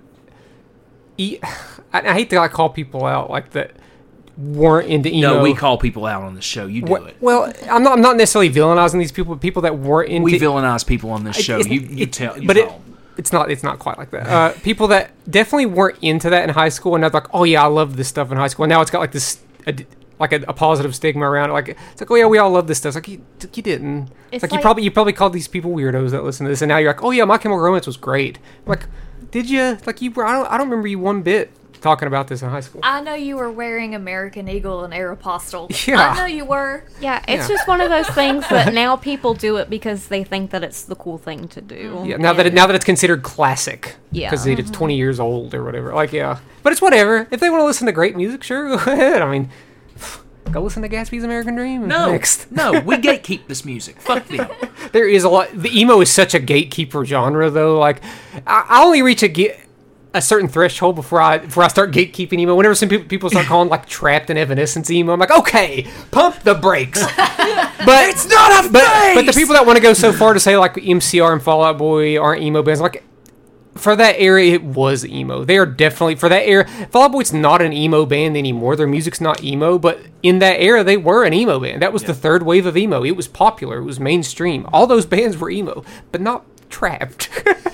e- I, I hate to like call people out like that weren't into emo. No, we call people out on the show. You do Well, it. well, I'm not. I'm not necessarily villainizing these people. But people that weren't into. We villainize people on this It- show. it's- You, you it- tell. You but it, call 'em. it's not. It's not quite like that. Uh, people that definitely weren't into that in high school, and they're like, "Oh yeah, I love this stuff in high school." And now it's got like this, a, like a, a positive stigma around it. Like it's like, "Oh yeah, we all love this stuff." It's like you, you didn't. It's It's like, you like- probably you probably called these people weirdos that listen to this, and now you're like, "Oh yeah, My Chemical Romance was great." I'm like, did you? Like you? were I don't. I don't remember you one bit talking about this in high school. I know you were wearing American Eagle and Aeropostale. Yeah. I know you were. yeah, it's Yeah. just one of those things that now people do it because they think that it's the cool thing to do. Yeah, now that it, And- now that it's considered classic, Yeah. because it's twenty years old or whatever. Like, yeah, but it's whatever. If they want to listen to great music, sure, go ahead. I mean, go listen to Gatsby's American Dream. No, next. no, we gatekeep this music. Fuck them. There is a lot. The emo is such a gatekeeper genre, though. Like, I, I only reach a ge- a certain threshold before I before I start gatekeeping emo. Whenever some people people start calling like Trapped and Evanescence emo, I'm like, okay, pump the brakes. But It's not a but but the phase! people that want to go so far to say like M C R and Fall Out Boy aren't emo bands, like for that era it was emo. They are definitely for that era. Fall Out Boy's not an emo band anymore. Their music's not emo, but in that era they were an emo band. That was the third wave of emo. It was popular. It was mainstream. All those bands were emo, but not Trapped.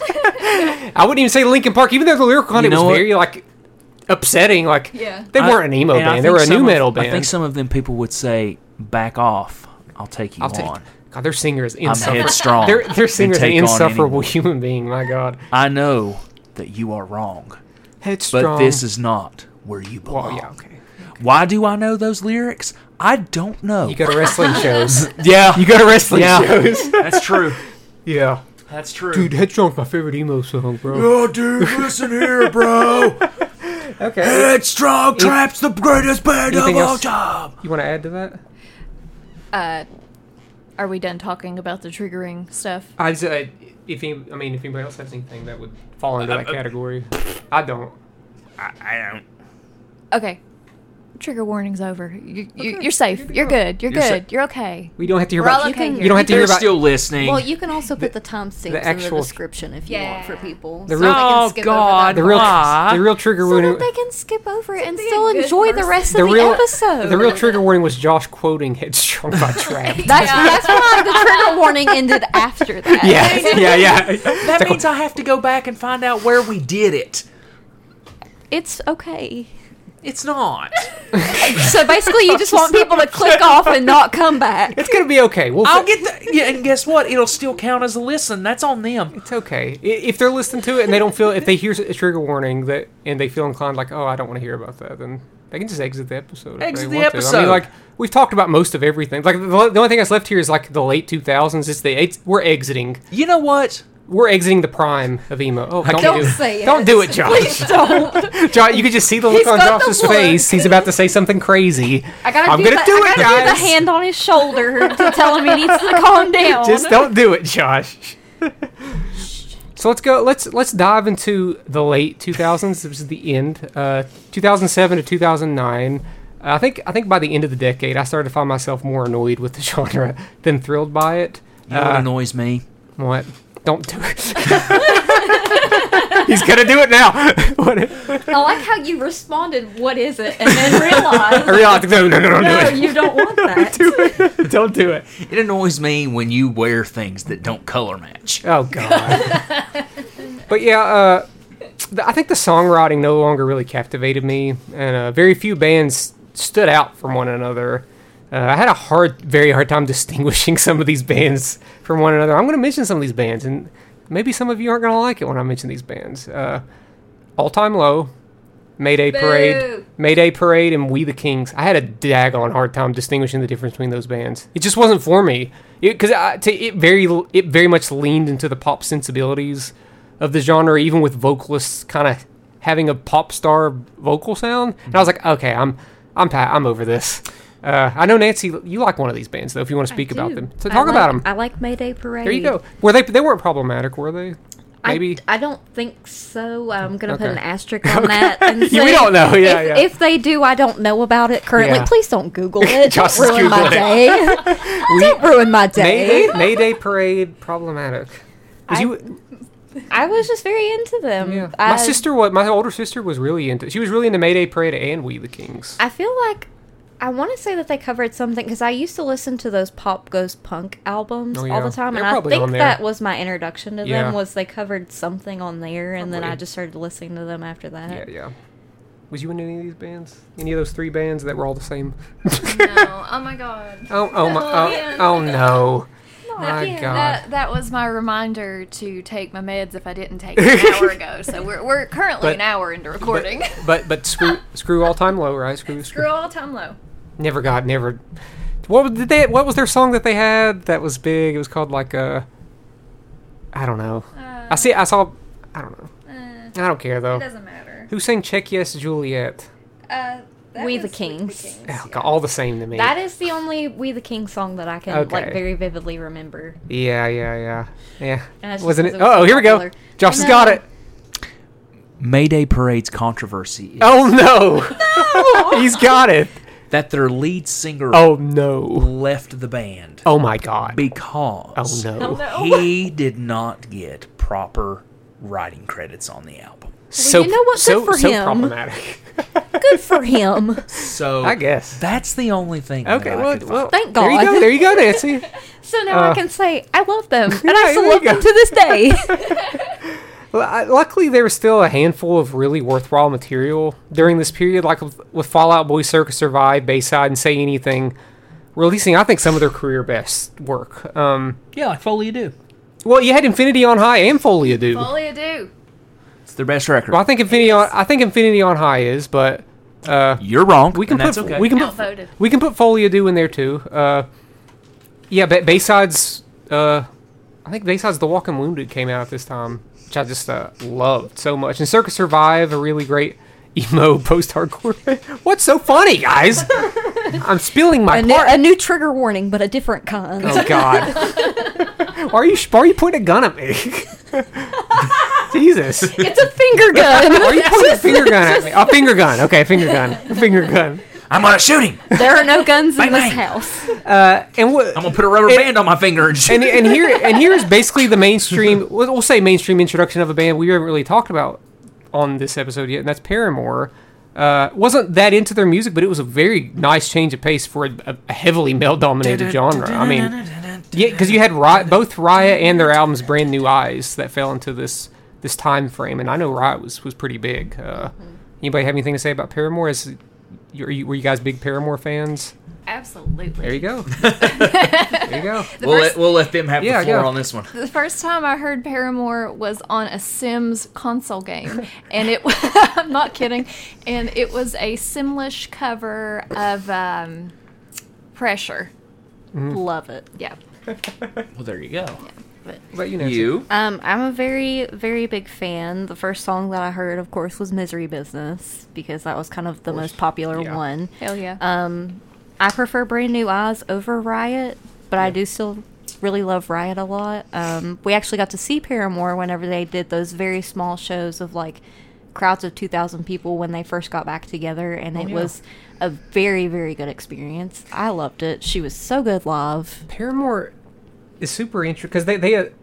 I wouldn't even say Linkin Park, even though the lyrical content You know was what? very like upsetting. Like Yeah. they I- weren't an emo and I band. They think were a some new of- metal I band. think some of them people would say, "Back off. I'll take you I'll take. on." God, their singer is I'm insufferable. headstrong. Their their singer is an take on insufferable anyone. human being. My God, I know that you are wrong, headstrong. but this is not where you belong. well, yeah, okay. Why do I know those lyrics? I don't know. You go to wrestling shows. yeah, You go to wrestling Yeah. shows. that's true. Yeah, That's true. dude, Headstrong's my favorite emo song, bro. Oh, dude, listen here, bro. Okay, Headstrong Trap's the greatest band of anything all else? time. you want to add to that? Uh, are we done talking about the triggering stuff? I just, uh, if any, I mean, if anybody else has anything that would fall into that Uh, uh, category, I don't. I, I don't. Okay. Trigger warning's over. You, you, Okay, you're safe. good to You're go. good. You're, You're good. sa- You're okay. We don't have to hear We're all about. okay you, here. you don't have to hear They're about. still listening. Well, you can also put the timestamps in the actual- description if you want for Yeah. people. The so real- they can Oh, skip God. over the that real, Why? the real trigger so warning. that they can skip over it and be a still good enjoy the person. rest The of the real, episode. the real trigger warning was Josh quoting Headstrong by Trap. That's, that's why the trigger warning ended after that. yeah, yeah, yeah. That means I have to go back and find out where we did it. It's okay. It's not. So basically, you just want people to click off and not come back. It's gonna be okay. We'll. I'll get the yeah, and guess what? It'll still count as a listen. That's on them. It's okay I- if they're listening to it and they don't feel if they hear a trigger warning that and they feel inclined like oh I don't want to hear about that, then they can just exit the episode. if Exit they the want to. I episode. mean, like we've talked about most of everything. Like the, the only thing that's left here is like the late two thousands. It's the it's, we're exiting. You know what? We're exiting the prime of emo. Oh, don't, Don't do say it. Don't do it, Josh. Please don't. Josh, you could just see the look He's on got the Josh's look. face. He's about to say something crazy. I gotta I'm do gonna the, do I it, gotta do guys. the hand on his shoulder to tell him he needs to calm down. Just don't do it, Josh. So let's go. Let's let's dive into the late two thousands. This is the end. Uh, two thousand seven to two thousand nine. I think I think by the end of the decade, I started to find myself more annoyed with the genre than thrilled by it. You know what Uh, annoys me? What? Don't do it. He's gonna do it now. What- I like how you responded, "What is it?" and then realized, I realized, no, no, no, don't no, do it. you don't want that. do it. Don't do it. It annoys me when you wear things that don't color match. Oh God. But yeah, uh, th- I think the songwriting no longer really captivated me, and uh, very few bands stood out from one another. Uh, I had a hard, very hard time distinguishing some of these bands from one another. I'm going to mention some of these bands, and maybe some of you aren't going to like it when I mention these bands. Uh, All Time Low, Mayday Parade, Boo. Mayday Parade, and We the Kings. I had a daggone hard time distinguishing the difference between those bands. It just wasn't for me, because it, it very it very much leaned into the pop sensibilities of the genre, even with vocalists kind of having a pop star vocal sound. And I was like, okay, I'm I'm pa- I'm over this. Uh, I know, Nancy, you like one of these bands, though, if you want to speak I about do. them. So I talk like- about them. I like Mayday Parade. There you go. Were they? They weren't problematic, were they? Maybe. I, I don't think so. I'm going to put Okay. an asterisk on that. And Yeah, say we don't know. Yeah, if, yeah. if they do, I don't know about it currently. Yeah. Please don't Google it. Josh Don't is ruin my Googling it. day. Don't ruin my day. Mayday, Mayday Parade, problematic. 'Cause I- you, I was just very into them. yeah. I, My sister, was, my older sister, was really into. She was really into Mayday Parade and We the Kings. I feel like I want to say that they covered something because I used to listen to those Pop Goes Punk albums Oh, all yeah. the time, They're and I probably think on there. that was my introduction to Yeah. them. Was they covered something on there, and then I Probably. just started listening to them after that. Yeah, yeah. Was you in any of these bands? Any of those three bands that were all the same? No. Oh my god. Oh, oh my, Oh, oh, yeah. oh no. My That- God. That, that was my reminder to take my meds if I didn't take them an hour ago. So we're, we're currently But- an hour into recording. But, but but screw screw All Time Low, right? Screw Screw all time low. Never got never. What did they? What was their song that they had that was big? It was called like uh I don't know. Uh, I see. I saw. I don't know. uh, I don't care it though. doesn't matter. Who sang "Check Yes Juliet"? Uh, that We was the Kings. Kings, Oh, yeah. all the same to me. That is the only We the King song that I can Okay. like very vividly remember. yeah, yeah, yeah, yeah. And that's just Wasn't it? 'cause it was Oh, so here we go. popular. Josh has I got know. it. Mayday Parade's controversy is Oh no! He's got it. that their lead singer Oh no! left the band Oh my God! because Oh no! he did not get proper writing credits on the album. So you know what? Good so for so him. problematic. Good for him. So I guess. that's the only thing. Okay, that I well, could well, find. Thank there you God. go. There you go, Nancy. So now Uh, I can say I love them, and Yeah, I still there love you them go. to this day. Well, I, luckily, there was still a handful of really worthwhile material during this period, like with, with Fallout Boy, Circus Survive, Bayside, and Say Anything, releasing, I think, some of their career best work. Um, Yeah, like Foley do. well, you had Infinity on High and Folia Do. Folia do. It's their best record. Well, I think Infinity on I think Infinity on High is, but uh, You're wrong. we can and put that's okay. we can put Outvoted. we can put Folia Do in there too. Uh, yeah, but Bayside's uh, I think Bayside's The Walking Wounded came out at this time, which I just uh, loved so much. And Circus Survive, a really great emo post-hardcore. What's so funny, guys? I'm spilling my a, new, part. a new trigger warning, but a different kind. Oh God! why are you why are you pointing a gun at me? Jesus! It's a finger gun. Why are you pointing a finger gun at me? A finger gun. Okay, finger gun. A finger gun. I'm gonna shoot him. There are no guns Bang, in this bang. house. Uh, and what? I'm gonna put a rubber It- band on my finger and shoot. and and here and here is basically the mainstream. We'll, we'll say mainstream introduction of a band we haven't really talked about on this episode yet, and that's Paramore. Uh, wasn't that into their music, but it was a very nice change of pace for a, a heavily male-dominated genre. I mean, yeah, because you had Riot, both Riot and their albums "Brand New Eyes" that fell into this this time frame, and I know Riot was was pretty big. Uh, anybody have anything to say about Paramore? Is you, are you, were you guys big Paramore fans? Absolutely. There you go. there you go. The we'll first, let we'll let them have Yeah, the floor yeah. on this one. the first time I heard Paramore was on a Sims console game, and it I'm not kidding, and it was a Simlish cover of um, Pressure. Love it. Yeah. Well, there you go. What about you, Nancy? You. Um, I'm a very, very big fan. The first song that I heard, of course, was "Misery Business" because that was kind of the most popular Yeah. one. Hell yeah. Um, I prefer Brand New Eyes over Riot, but I do still really love Riot a lot. Um, we actually got to see Paramore whenever they did those very small shows of like crowds of two thousand people when they first got back together, and it yeah. was a very, very good experience. I loved it. She was so good live. Paramore is super interesting because they they uh,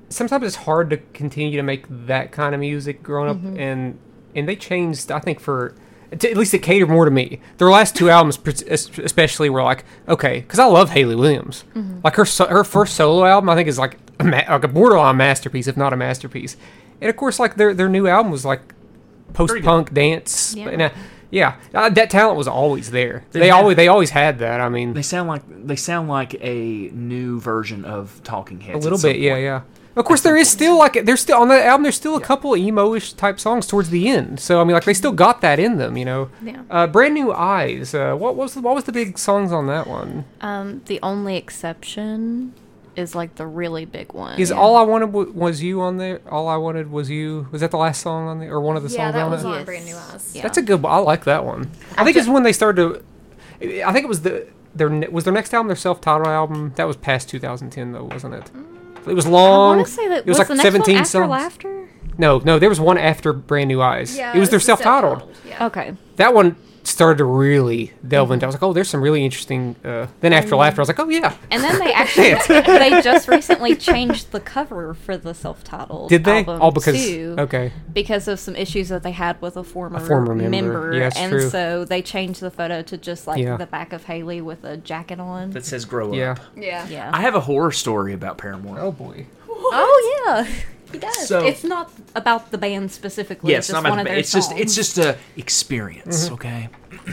sometimes it's hard to continue to make that kind of music growing up, and and they changed. I think for to, at least it catered more to me. Their last two albums, especially, were like okay, because I love Hayley Williams. Like her so- her first solo album, I think is like a ma- like a borderline masterpiece, if not a masterpiece. And of course, like their their new album was like post-punk dance. Yeah. And, uh, yeah, uh, that talent was always there. They, They always have- they always had that. I mean, They sound like they sound like a new version of Talking Heads. a little at some bit, yeah, point. yeah. Of course, there is still like there's still on that album. There's still a couple of emo-ish type songs towards the end. So I mean, like they still got that in them, you know. Yeah. Uh, Brand New Eyes. Uh, what was the, what was the big songs on that one? Um, the only exception is like the really big one. Is All I Wanted w- Was You on there? All I Wanted Was You. Was that the last song on there, or one of the Yeah, songs that on was it? on Yes. Brand New Eyes. Yeah. That's a good. I like that one. I think it's when they started to. I think it was the their ne- was their next album, their self-titled album. That was past two thousand ten though, wasn't it? It was I long. want to say that it was, was like the next seventeen one after songs. Laughter. No, no, there was one after Brand New Eyes. Yeah, it was their it's self-titled. Yeah. Okay. That one started to really delve into. I was like, oh, there's some really interesting. Uh, then after Laughter, I was like, oh yeah. And then they actually they just recently changed the cover for the self-titled Did they? album All because too, okay. because of some issues that they had with a former, A former member. Yeah, it's and true. so they changed the photo to just like Yeah. the back of Haley with a jacket on. That says "Grow Yeah. Up." Yeah. yeah. I have a horror story about Paramore. Oh boy. oh yeah. He does. So- it's not about the band specifically. Yes, it's not just about one the of ba- their it's just songs. it's just a experience. Okay.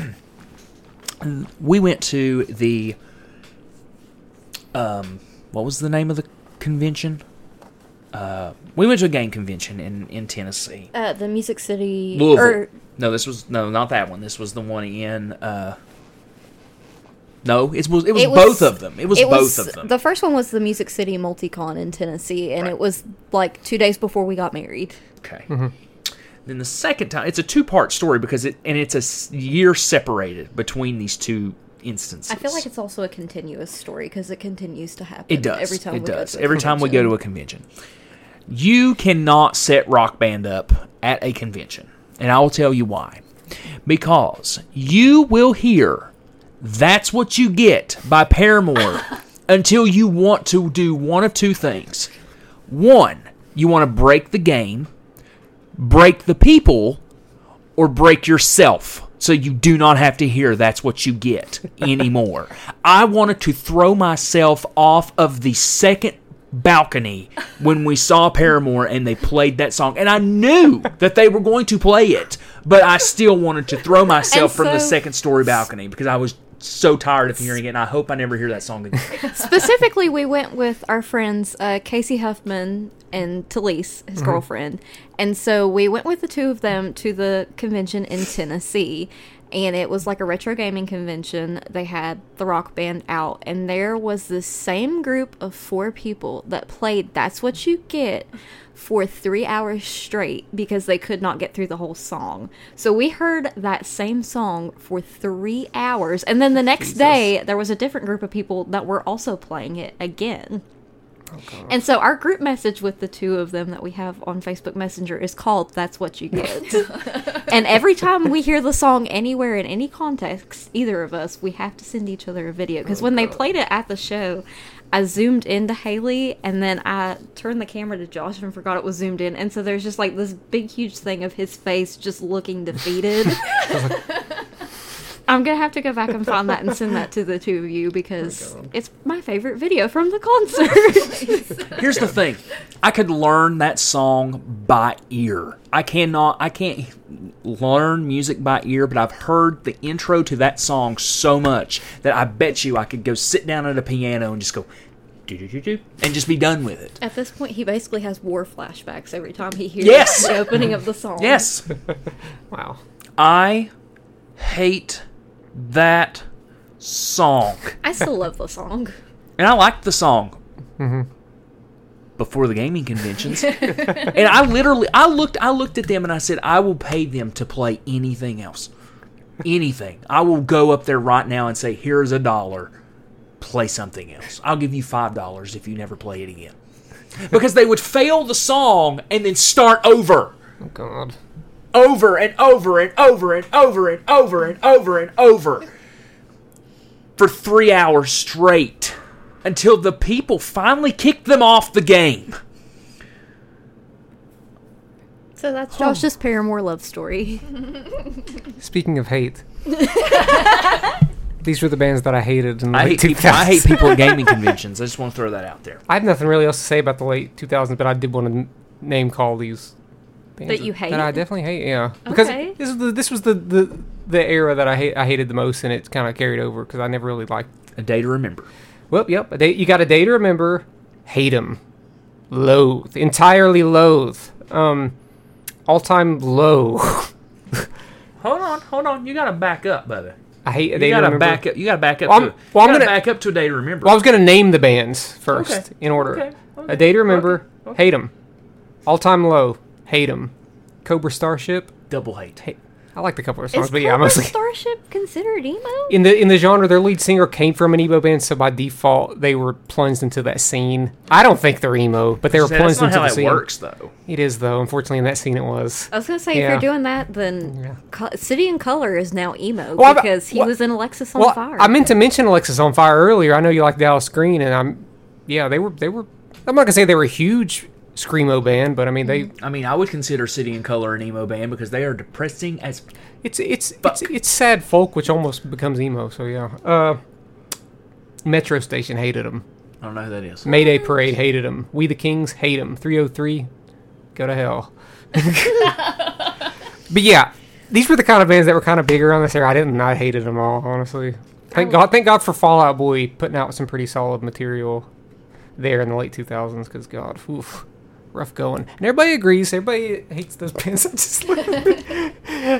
We went to the um, what was the name of the convention? Uh, we went to a game convention in in Tennessee. uh, the Music City. Louisville. Or, No, this was no, not that one. This was the one in. Uh, no, it was it was It was- both of them. It was it both was of them. the first one was the Music City Multicon in Tennessee, and Right. it was like two days before we got married. Okay. Then the second time, it's a two-part story because it and it's a s- year separated between these two instances. I feel like it's also a continuous story because it continues to happen. It does. every time it we does. Go to a every time we go convention. to a convention. You cannot set Rock Band up at a convention, and I will tell you why. Because you will hear "That's What You Get" by Paramore until you want to do one of two things. One, you want to break the game, break the people, or break yourself so you do not have to hear "That's What You Get" anymore. I wanted to throw myself off of the second balcony when we saw Paramore and they played that song, and I knew that they were going to play it, but I still wanted to throw myself And from the so- second story balcony because I was so tired of hearing it, and I hope I never hear that song again. Specifically, we went with our friends uh, Casey Huffman and Talise, his girlfriend, and so we went with the two of them to the convention in Tennessee. And it was like a retro gaming convention. They had the Rock Band out, and there was the same group of four people that played "That's What You Get" for three hours straight because they could not get through the whole song. So we heard that same song for three hours, and then the next day there was a different group of people that were also playing it again. And so our group message with the two of them that we have on Facebook Messenger is called "That's What You Get." And every time we hear the song anywhere in any context, either of us, we have to send each other a video. Because when they played it at the show, I zoomed into Haley and then I turned the camera to Josh and forgot it was zoomed in. And so there's just like this big, huge thing of his face just looking defeated. I'm going to have to go back and find that and send that to the two of you because it's my favorite video from the concert. Here's the thing. I could learn that song by ear. I cannot I can't learn music by ear, but I've heard the intro to that song so much that I bet you I could go sit down at a piano and just go do do do do and just be done with it. At this point, he basically has war flashbacks every time he hears Yes! the opening of the song. Yes. Wow. I hate that song. I still love the song. And I liked the song before the gaming conventions. And I literally, I looked, I looked at them and I said, I will pay them to play anything else, anything. I will go up there right now and say, here's a dollar, play something else. I'll give you five dollars if you never play it again. Because they would fail the song and then start over. Oh God. Over and over and over and over and over and over and over for three hours straight until the people finally kicked them off the game. So that's Josh's Paramore love story. Speaking of hate, these were the bands that I hated in the I late hate, people, I hate two thousands. people at gaming conventions. I just want to throw that out there. I have nothing really else to say about the late two thousands, but I did want to n- name call these bands That you hate? That I definitely hate. Yeah, because Okay. this was the this was the, the, the era that I hate I hated the most, and it's kind of carried over because I never really liked. A day to remember. Well, yep, a day, you got a day to remember. Hate them, loathe, entirely loathe. Um, all time low. Hold on, hold on. You got to back up, brother. I hate a You day to got to remember. back up. You got to back up. Well, to, I'm- well, you I'm gotta gonna- back up to a day to remember. Well, I was gonna name the bands first Okay. in order. Okay. Okay. A day to remember. Okay. Okay. Hate them. All time low. Hate them. Cobra Starship. Double hate. Hate. I like the couple of songs, Is but yeah, Cobra mostly Starship considered emo? in the in the genre. Their lead singer came from an emo band, so by default they were plunged into that scene. I don't think they're emo, but they were That's plunged not into how the that scene. works, though. It is though. Unfortunately, in that scene, it was. I was gonna say, Yeah. if you're doing that, then Yeah. Co- City and Color is now emo Well, I- because he well- was in Alexis on Well, Fire. I meant to mention Alexis on Fire earlier. I know you like Dallas Green, and I'm yeah, they were they were. I'm not gonna say they were a huge screamo band, but I mean they. I mean, I would consider City and Color an emo band because they are depressing as. It's it's it's it's sad folk, which almost becomes emo. So yeah. Uh, Metro Station hated them. I don't know who that is. Mayday Parade hated them. We the Kings hate them. three oh three, go to hell. But yeah, these were the kind of bands that were kind of bigger on this era. I didn't. I hated them all, honestly. Thank God. Thank God for Fall Out Boy putting out some pretty solid material there in the late two thousands. Because God, oof, rough going. And everybody agrees. Everybody hates those bands. I'm just like,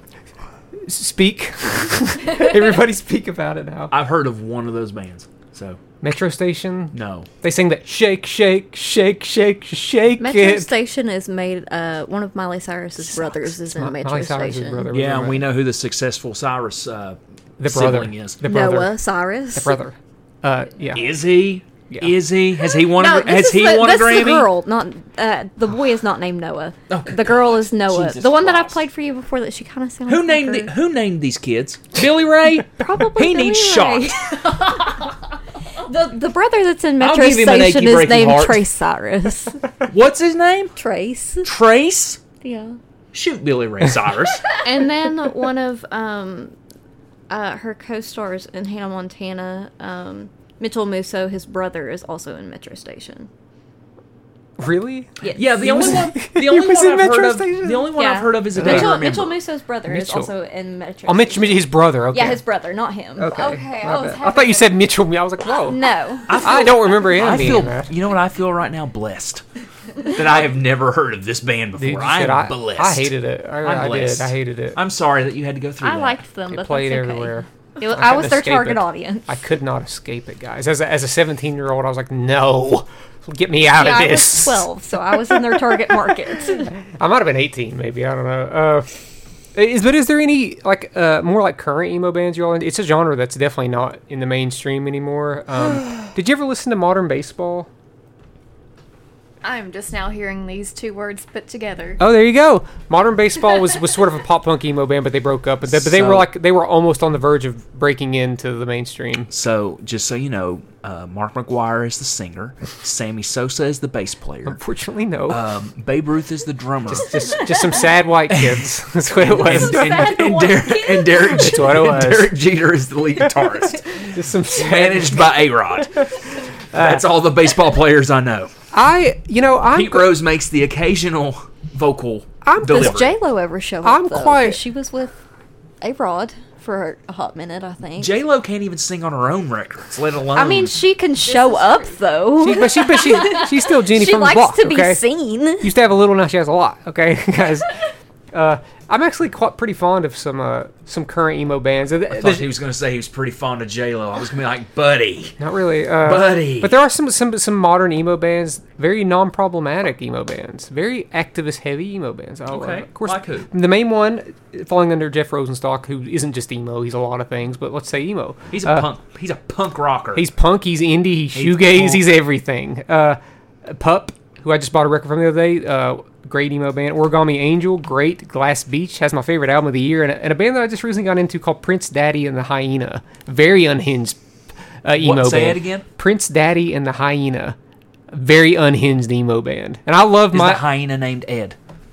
speak. Everybody speak about it now. I've heard of one of those bands, so Metro Station. no. They sing that shake, shake, shake, shake, shake Metro it. Station is made. Uh, one of Miley Cyrus's brothers is in Mi- Metro Miley Cyrus's Station. brother was Yeah, in and it. we know who the successful Cyrus uh, the brother sibling is. The brother. Noah Cyrus. The brother. Uh, yeah. Is he? Yeah. Is he? Has he won? No, a, this has is he the, won a that's Grammy? the girl, not uh, the boy is not named Noah. Oh, the girl is Noah. Jesus the one that I've Christ. played for you before that she kind of sounds Who like named her. the, Who named these kids? Billy Ray. Probably He Billy needs Ray. shot. the the brother that's in I'll Metro give him an Station achy, is breaky named heart. Trace Cyrus. What's his name? Trace. Trace. Yeah. Shoot, Billy Ray Cyrus. And then one of um, uh, her co-stars in Hannah Montana, um, Mitchell Musso, his brother, is also in Metro Station. Really? Yes. Yeah, the only was- one. The he only was one in I've Metro heard of. Station? The only one Yeah. I've heard of is a Day to Mitchell, Remember. Mitchell Musso's brother is Mitchell. also in Metro Oh, Mitch, Station. his brother. Okay. Yeah, his brother, not him. Okay. Okay, my I was bad. I thought you said Mitchell. I was like, whoa. No. I don't remember him I being feel. in that. You know what I feel right now? Blessed that I have never heard of this band before. Dude, you I should. am I, blessed. I hated it. I, I'm I did. blessed. I hated it. I'm sorry that you had to go through I that. liked them, It but played that's okay. everywhere. It was, I I was couldn't their escape target it. audience. I could not escape it, guys. As a, as a seventeen year old, I was like, no, get me out Yeah, of I this. was twelve, so I was in their target market. I might have been eighteen, maybe. I don't know. Uh, is but is there any like uh, more like current emo bands you all? In? It's a genre that's definitely not in the mainstream anymore. Um, did you ever listen to Modern Baseball? I'm just now hearing these two words put together. Oh, there you go. Modern Baseball was, was sort of a pop punk emo band, but they broke up. But they, but they were So- like they were almost on the verge of breaking into the mainstream. So, just so you know, uh, Mark McGuire is the singer. Sammy Sosa is the bass player. Unfortunately, no. Um, Babe Ruth is the drummer. just just some sad white kids. That's what it was. and, and, and, Derek, and Derek, That's what it and was. Derek Jeter is the lead guitarist, Just some sad. managed by A-Rod. That's all the baseball players I know. I you know I'm Pete Rose makes the occasional vocal I'm- delivery. Does J Lo ever show up? I'm though? quite- 'Cause she was with A Rod for a hot minute, I think. J Lo can't even sing on her own records, let alone. I mean, she can show up though. She, but she, but she, she's still Jenny She from the likes block. to be okay? seen. Used to have a little, now she has a lot. Okay, guys. Uh, I'm actually quite pretty fond of some uh, some current emo bands. Uh, I thought there's- he was going to say he was pretty fond of J Lo. I was going to be like, buddy. Not really, uh, Buddy. But there are some some some modern emo bands, very non-problematic emo bands, very activist heavy emo bands. I love Okay, it. Of course, like who? the main one falling under Jeff Rosenstock, who isn't just emo; he's a lot of things. But let's say emo. He's a Uh, punk. He's a punk rocker. He's punk, he's indie, he's He's shoegaze, punk. he's everything. Uh, Pup, who I just bought a record from the other day, uh, great emo band. Origami Angel, great. Glass Beach has my favorite album of the year, and a, and a band that I just recently got into called Prince Daddy and the Hyena. Very unhinged uh, emo What, say band. it again? Prince Daddy and the Hyena. Very unhinged emo band. And I love Is my... the hyena named Ed?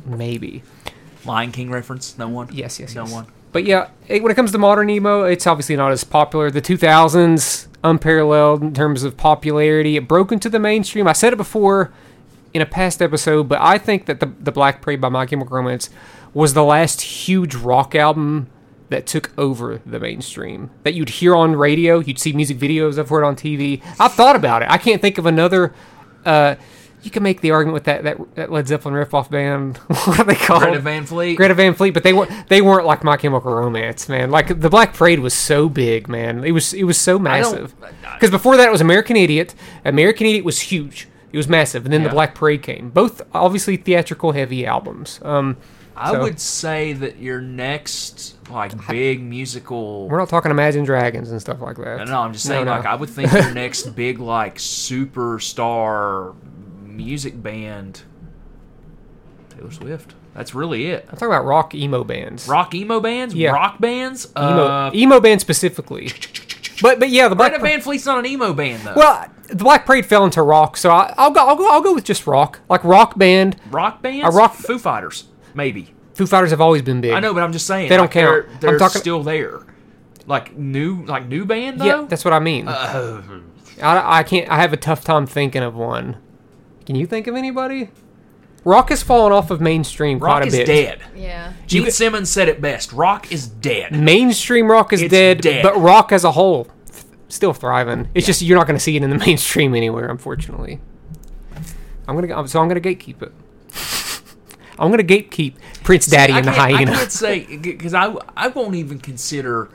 maybe. Lion King reference? No one? Yes, yes, No yes. one? But yeah, it, when it comes to modern emo, it's obviously not as popular. The two thousands, unparalleled in terms of popularity. It broke into the mainstream. I said it before in a past episode, but I think that the, the Black Parade by My Chemical Romance was the last huge rock album that took over the mainstream. That you'd hear on radio, you'd see music videos of it on T V. I've thought about it. I can't think of another... Uh, you can make the argument with that, that, that Led Zeppelin riff-off band. What are they called? Greta Van Fleet? Greta Van Fleet, but they weren't they weren't like My Chemical Romance, man. Like the Black Parade was so big, man. It was it was so massive. Because before that it was American Idiot. American Idiot was huge. It was massive, and then Yeah. the Black Parade came. Both obviously theatrical heavy albums. Um, I so- would say that your next, like, big musical... We're not talking Imagine Dragons and stuff like that. No, I'm just No, saying, no. like, I would think your next big, like, superstar music band... Taylor Swift. That's really it. I'm talking about rock emo bands. Rock emo bands? Yeah. Rock bands? emo Uh, emo band specifically. But but yeah, the Black Greta Parade. Van Fleet's not an emo band, though. Well, the Black Parade fell into rock, so I, I'll go I'll go I'll go with just rock, like rock band. rock bands? a rock- Foo Fighters, maybe. Foo Fighters have always been big. I know, but I'm just saying. They don't like, count. They're, they're I'm talking- still there. Like, new like new band, though? Yeah, that's what I mean. Uh, I, I can't. I have a tough time thinking of one. Can you think of anybody? Rock has fallen off of mainstream rock quite a is bit. dead. Yeah. Gene You- Simmons said it best. Rock is dead. Mainstream rock is It's dead, dead. but rock as a whole, th- still thriving. It's just you're not going to see it in the mainstream anywhere, unfortunately. I'm gonna go- so I'm gonna gatekeep it. I'm gonna gatekeep Prince Daddy I and the can't- Hyena. I can't say because I I won't even consider.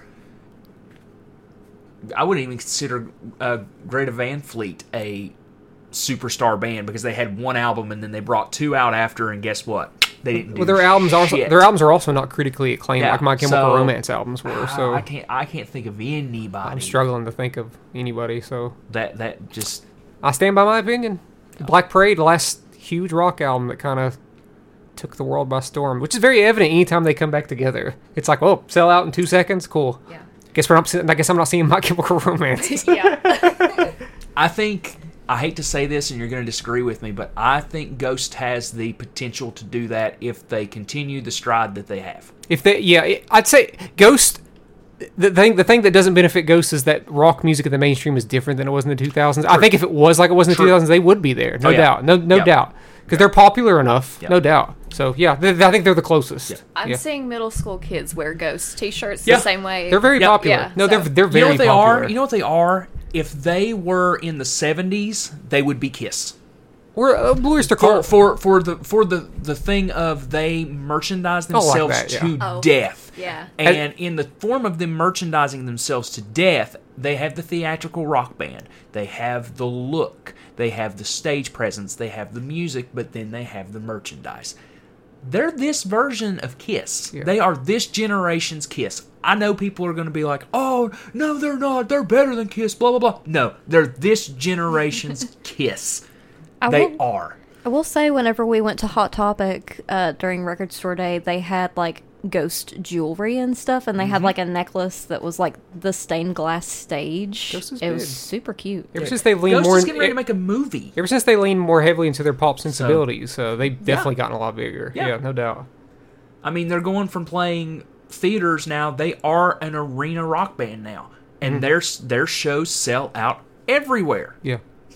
I wouldn't even consider uh, Greta Van Fleet a superstar band because they had one album and then they brought two out after, and guess what? They didn't. Do Well, their albums also shit. their albums are also not critically acclaimed Yeah, like My Chemical so- Romance albums were. So I can't. I can't think of anybody. I'm struggling to think of anybody. So That that just I stand by my opinion. Black Parade, the last huge rock album that kind of took the world by storm, which is very evident anytime they come back together. It's like, oh, sell out in two seconds, cool. Yeah. Guess we're not. se- I guess I'm not seeing My Chemical Romance. Yeah. I think I hate to say this and you're going to disagree with me, but I think Ghost has the potential to do that if they continue the stride that they have. If they, yeah, it- I'd say Ghost. The thing, the thing that doesn't benefit Ghost is that rock music in the mainstream is different than it was in the two thousands. I True. think if it was like it was in the True. two thousands, they would be there, no Oh, yeah. doubt, no, no Yep. doubt, because they're popular enough, Yep. no doubt. So yeah, they, I think they're the closest. Yep. I'm Yeah. seeing middle school kids wear Ghost t-shirts Yeah. the same way. They're very Yep. popular. Yeah, no, so- they're they're You very know what they popular. are? You know what they are? If they were in the seventies, they would be Kiss. We're uh, Blue Oyster For, Cult. for for the for the the thing of they merchandise Oh, like themselves that, yeah. to Oh. death. Yeah. And in the form of them merchandising themselves to death, they have the theatrical rock band. They have the look. They have the stage presence. They have the music, but then they have the merchandise. They're this version of Kiss. Yeah. They are this generation's Kiss. I know people are going to be like, oh, no, they're not. They're better than Kiss, blah, blah, blah. No, they're this generation's Kiss. I They will, are. I will say, whenever we went to Hot Topic uh, during Record Store Day, they had like Ghost jewelry and stuff, and they Mm-hmm. had like a necklace that was like the stained glass stage. Ghost is it was big. super cute. Ever since they lean Ghost more, is in, getting ready to make a movie. ever since they lean more heavily into their pop sensibilities, so, they've definitely gotten a lot bigger. Yeah. Yeah, no doubt. I mean, they're going from playing theaters now. They are an arena rock band now, and Mm-hmm. their their shows sell out everywhere. Yeah.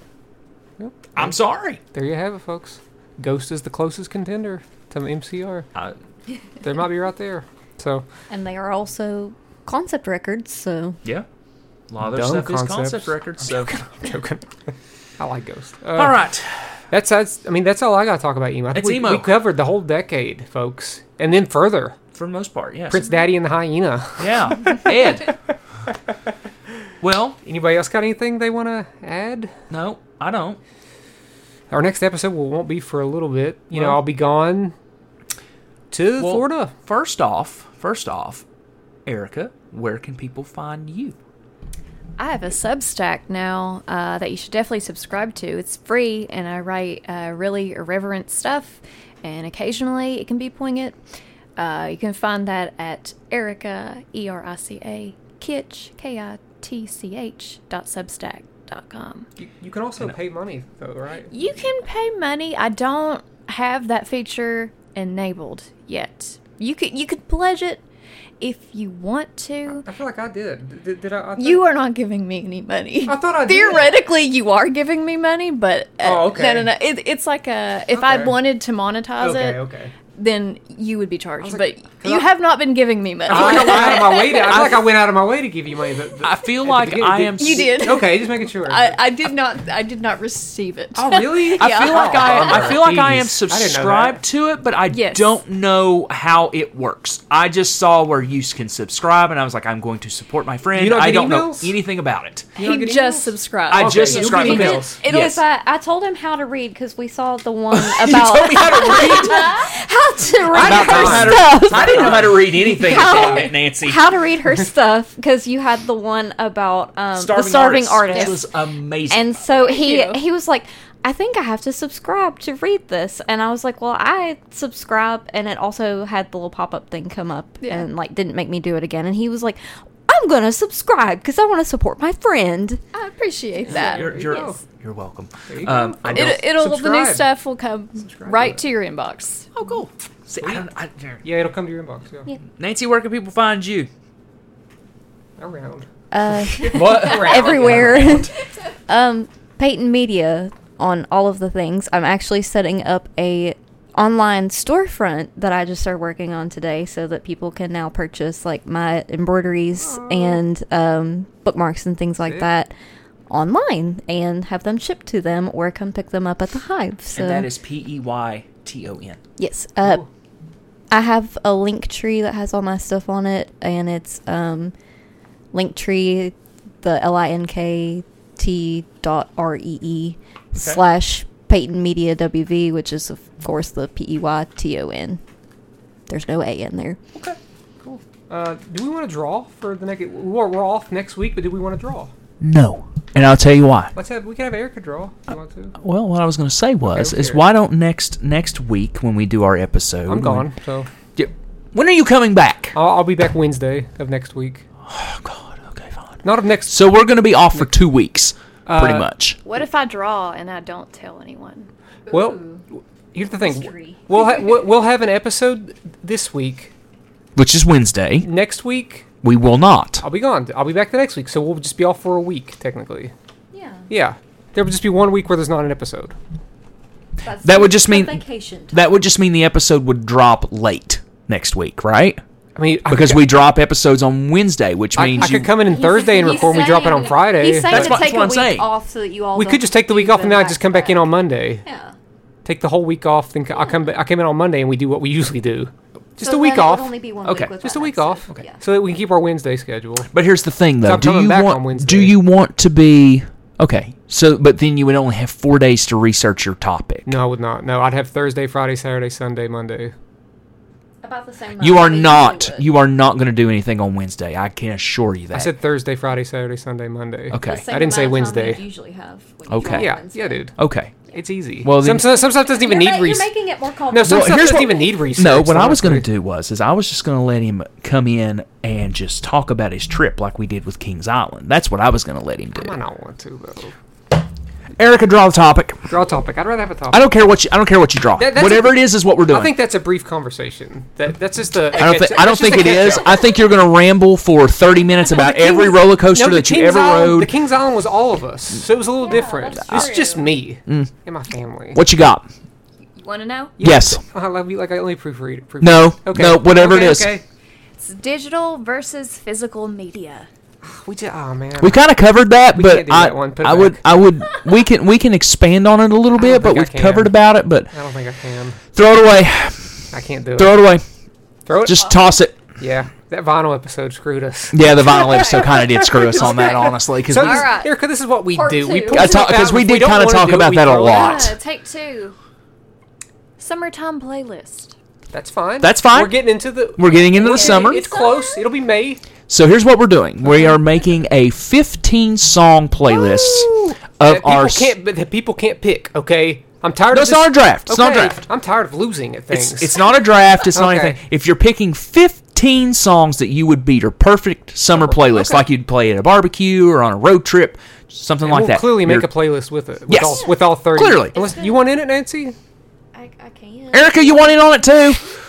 Yep. I'm sorry. There you have it, folks. Ghost is the closest contender to M C R. I, They might be right there. So And they are also concept records, so yeah, a lot of their Dumb stuff is concepts. concept records. So, I'm joking. I like Ghost. Uh, all right, That's that's. I mean, that's all I got to talk about emo. I think It's we, emo. we covered the whole decade, folks, and then further. for the most part, yes. Prince Daddy and the Hyena. Yeah, Ed. Well, Anybody else got anything they want to add? no, I don't. Our next episode will, won't be for a little bit. You know, Well- I'll be gone to Well, Florida. First off, first off, Erica, where can people find you? I have a Substack now uh, that you should definitely subscribe to. It's free, and I write uh, really irreverent stuff, and occasionally it can be poignant. Uh, you can find that at Erica, E R I C A, Kitch, K I T C H, dot substack dot com. You, you can also pay money, though, right? You can pay money. I don't have that feature enabled yet. You could you could pledge it if you want to. I feel like I did. Did, did I? I You are not giving me any money. I thought I did. Theoretically, you are giving me money, but uh, Oh, okay. no, no, no. It, it's like a if I Okay. wanted to monetize Okay, it, okay. then you would be charged. was But like, 'cause you I- have not been giving me money. I feel like I went out of my way to. I feel like I went out of my way to give you money. The, the, I feel at the like beginning. I am. You did. Okay, just making sure. I, I did not. I did not receive it. oh really? I feel like I, I feel like I am Jeez, I didn't know subscribed that. to it, but I Yes. don't know how it works. I just saw where you can subscribe, and I was like, I'm going to support my friend. You don't I get don't emails? know anything about it. You don't He get just emails? subscribed. I Okay, just you'll subscribed. get to it. emails. It Yes. was. Uh, I told him how to read because we saw the one You about told me how to read. how to read About her time. stuff. I didn't know how to read anything How- until Nancy. How to read her stuff because you had the one about um, Starving the starving Artist. artist, It was amazing. and so he you. he was like, I think I have to subscribe to read this, and I was like, well, I subscribe, and it also had the little pop up thing come up, Yeah. and like didn't make me do it again, and he was like, I'm gonna subscribe because I want to support my friend. I appreciate that. you're, you're, Yes. you're welcome. There you Um, go. I don't. It, it'll the new Subscribe. stuff will come Subscribe right to to your inbox. oh, cool. See, I don't. I, Yeah, it'll come to your inbox. Yeah. Yeah. Nancy, where can people find you? Around. Uh, What? everywhere. um, Peyton Media on all of the things. I'm actually setting up a online storefront that I just started working on today, so that people can now purchase like my embroideries and um, bookmarks and things like Sick. that online and have them shipped to them or come pick them up at the Hive. So And that is P E Y T O N. yes, uh, Cool. I have a link tree that has all my stuff on it, and it's um, Linktree, the L I N K T dot R E E slash Peyton Media W V, which is of course the P E Y T O N. There's no A in there. Okay. Cool. Uh, do we want to draw for the next? We're, we're off next week, but do we want to draw? No. And I'll tell you why. Let's have. We can have Erica draw. If you want to? Well, what I was going to say was, Okay, is here. why don't next next week when we do our episode? I'm gone, so When, when are you coming back? I'll, I'll be back Wednesday of next week. Oh God. Okay, fine. Not of next. So we're going to be off for two weeks, pretty Uh, much. What if I draw and I don't tell anyone? Well, here's the thing. Mystery. We'll ha- we'll we'll have an episode this week. Which is Wednesday. Next week, We will not. I'll be gone. I'll be back the next week, so we'll just be off for a week technically. Yeah, Yeah, there will just be one week where there's not an episode. that's That would just mean- vacation. That would just mean the episode would drop late next week, right? I mean, I Because could, we drop episodes on Wednesday, which I, means I you. could come in on Thursday and He's record. and We drop it on saying- Friday. He's saying That's to what- take that's what a I'm week saying. off so that you all. we don't could just take the do week off and them then I just come back in on Monday. Yeah. Take the whole week off. Then I come. ba- I came in on Monday and we do what we usually do. Just So a week then it would off. only be one Okay. week with Just that a week episode. off. Okay. Yeah. So that we can keep our Wednesday schedule. But here's the thing, though. I'm Do coming you back on want? Wednesday. Do you want to be okay? So, but then you would only have four days to research your topic. No, I would not. No, I'd have Thursday, Friday, Saturday, Sunday, Monday. About the same. You amount are we usually not. would. You are not going to do anything on Wednesday. I can assure you that. I said Thursday, Friday, Saturday, Sunday, Monday. Okay. The same I didn't say amount of time Wednesday. we'd usually have. when you Okay. draw Yeah, Wednesday. yeah, dude. Okay. It's easy. Well, some, then- some, some stuff doesn't even You're, need ma- you're research. making it more No, complicated. some Well, stuff here's doesn't what- even need research. No, what I was going to honestly. do was, is I was just going to let him come in and just talk about his trip like we did with Kings Island. That's what I was going to let him I might do. not want to though. Erica, draw the topic. Draw a topic. I'd rather have a topic. I don't care what you. I don't care what you draw. That- that's Whatever a- it is, is what we're doing. I think that's a brief conversation. That that's just a. I don't, it's- thi- I don't it's think just it a is. catch-up. I think you're going to ramble for thirty minutes about The Kings- every roller coaster no, the that you Kings ever Island, rode. The Kings Island was all of us, so it was a little different. that's This is just true. me Mm. and my family. What you got? You want to know? Yes. I love you like I only proofread. proofread. No. Okay. No. Whatever Okay, it is. Okay. It's digital versus physical media. We just. Oh man. We kind of covered that, We but can't do I, that one. Put it I would, back. I would, we can, we can expand on it a little I bit, don't but think I we've can. covered about it. But I don't think I can. throw it away, I can't do it. throw it away, Throw it. just toss it. Yeah. That vinyl episode screwed us. Yeah, the vinyl episode kind of did screw us on that, honestly, because So, we, this, Alright. Erica, this is what we Part do. We two. pull I stuff talk- 'cause out, we and did if don't kinda wanna talk do it, about we that a throw it lot. out. Yeah, take two. Summertime playlist. That's fine. That's fine. We're getting into the. we're getting into the Okay, summer. It's close. It'll be May. So here's what we're doing: we are making a fifteen song playlist Woo! of That people our. can't. But that people can't pick. Okay. I'm tired No, of it's this. not a draft. It's not a Okay, draft. I'm tired of losing at things. It's, it's not a draft. It's not Okay. anything. If you're picking fifteen songs that you would be your perfect summer playlist, Okay. like you'd play at a barbecue or on a road trip, something And like we'll that. clearly make You're- a playlist with it. With Yes. all, with all thirty. Clearly. Unless, you want in it, Nancy? I I, I can. Erica, you want in on it too?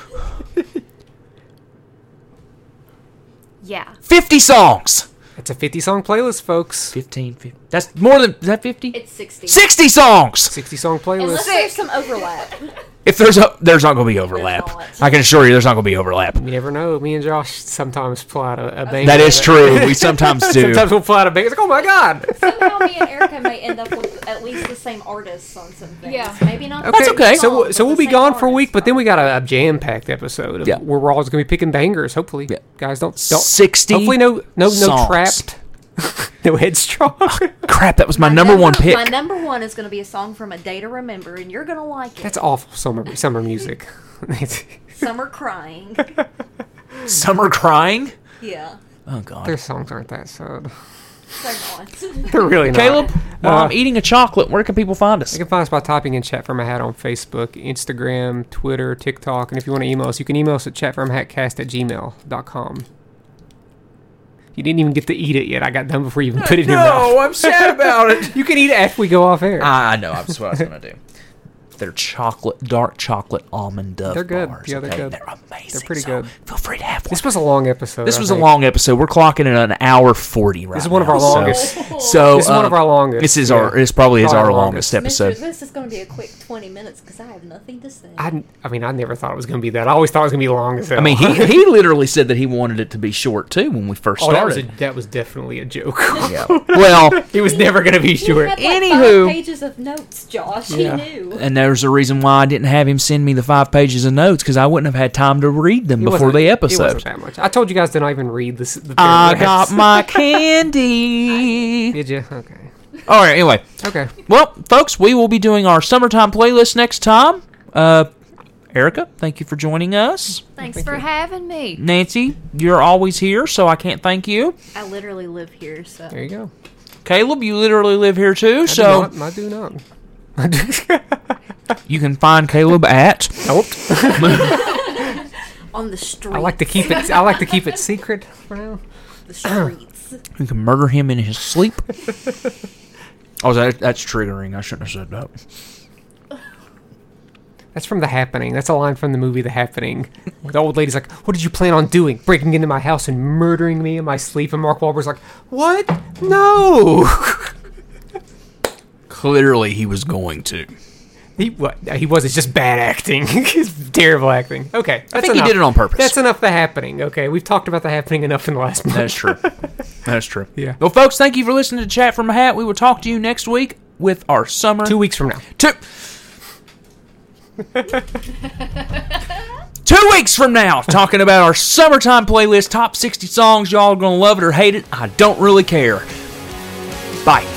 Yeah. fifty songs. It's a fifty song playlist, folks. fifteen, fifty. That's more than, is that fifty? It's sixty. sixty songs! sixty song playlist. Unless there's some overlap. If there's a, there's not going to be overlap. not. I can assure you there's not going to be overlap. You never know. Me and Josh sometimes pull out a, a banger. That is true. We sometimes do. Sometimes we'll pull out a banger. It's like, oh my god. Somehow me and Erica may end up with at least the same artists on some things. Yeah. Maybe not. the That's same okay. So, song, so but we'll the be same gone for a artist. week, but then we got a, a jam-packed episode of, Yeah. where we're always going to be picking bangers. Hopefully, Yeah. guys, don't don't. sixty Hopefully, no no no songs. trapped, no headstrong. Crap, that was my, number, one pick. My number one is going to be a song from A Day to Remember, and you're going to like it. That's awful summer summer music. Summer Crying. Summer Crying? Yeah. Oh, God. Their songs aren't that sad. They're not. They're really not. Caleb, while Uh, I'm eating a chocolate, where can people find us? You can find us by typing in Chat From a Hat on Facebook, Instagram, Twitter, TikTok, and if you want to email us, you can email us at chatfromhatcast at gmail dot com. You didn't even get to eat it yet. I got done before you even put it in your mouth. No, I'm sad about it. You can eat it after we go off air. I know. That's what I was going to do. They're chocolate, dark chocolate almond dove They're good. bars. Yeah, they're okay? good. They're amazing. They're pretty so good. Feel free to have one. This was a long episode. This I was a think. long episode. We're clocking in an hour forty right now. This is one of our so- longest. So, This is one uh, of our longest. This is yeah. our. This probably is Probably our our longest longest. episode. Mister, this is going to be a quick twenty minutes because I have nothing to say. I, I mean, I never thought it was going to be that. I always thought it was going to be long as hell. I mean, he he literally said that he wanted it to be short too when we first oh, that was a, started. that was definitely a joke. Yeah. Well, It was never going to be He short. had like Anywho. five pages of notes, Josh. Yeah. He knew. and there's a reason why I didn't have him send me the five pages of notes because I wouldn't have had time to read them It before wasn't- the It episode. wasn't that much. I told you guys to not even read this. The I paragraphs. got my candy. Did you? Okay. All right. Anyway, Okay. well, folks, we will be doing our summertime playlist next time. Uh, Erica, thank you for joining us. Thanks for having me. Nancy, you're always here, so I can't thank you. I literally live here, so. There you go. Caleb, you literally live here too, I so do not, I do not. you can find Caleb at. Nope. On the streets. I like to keep it. I like to keep it secret for now. the streets. You can murder him in his sleep. Oh, that, that's triggering. I shouldn't have said that. That's from The Happening. That's a line from the movie The Happening. The old lady's like, "What did you plan on doing? Breaking into my house and murdering me in my sleep?" And Mark Wahlberg's like, "What? No." Clearly, he was going to. He what? He was. It's just bad acting. It's terrible acting. Okay, that's I think he enough. did it on purpose. That's enough. The Happening. Okay, we've talked about The Happening enough in the last month. That's true. That's true. Yeah. Well, folks, thank you for listening to Chat from a Hat. We will talk to you next week with our summer. Two weeks from now. Two. Two weeks from now, talking about our summertime playlist, top sixty songs. Y'all are going to love it or hate it. I don't really care. Bye.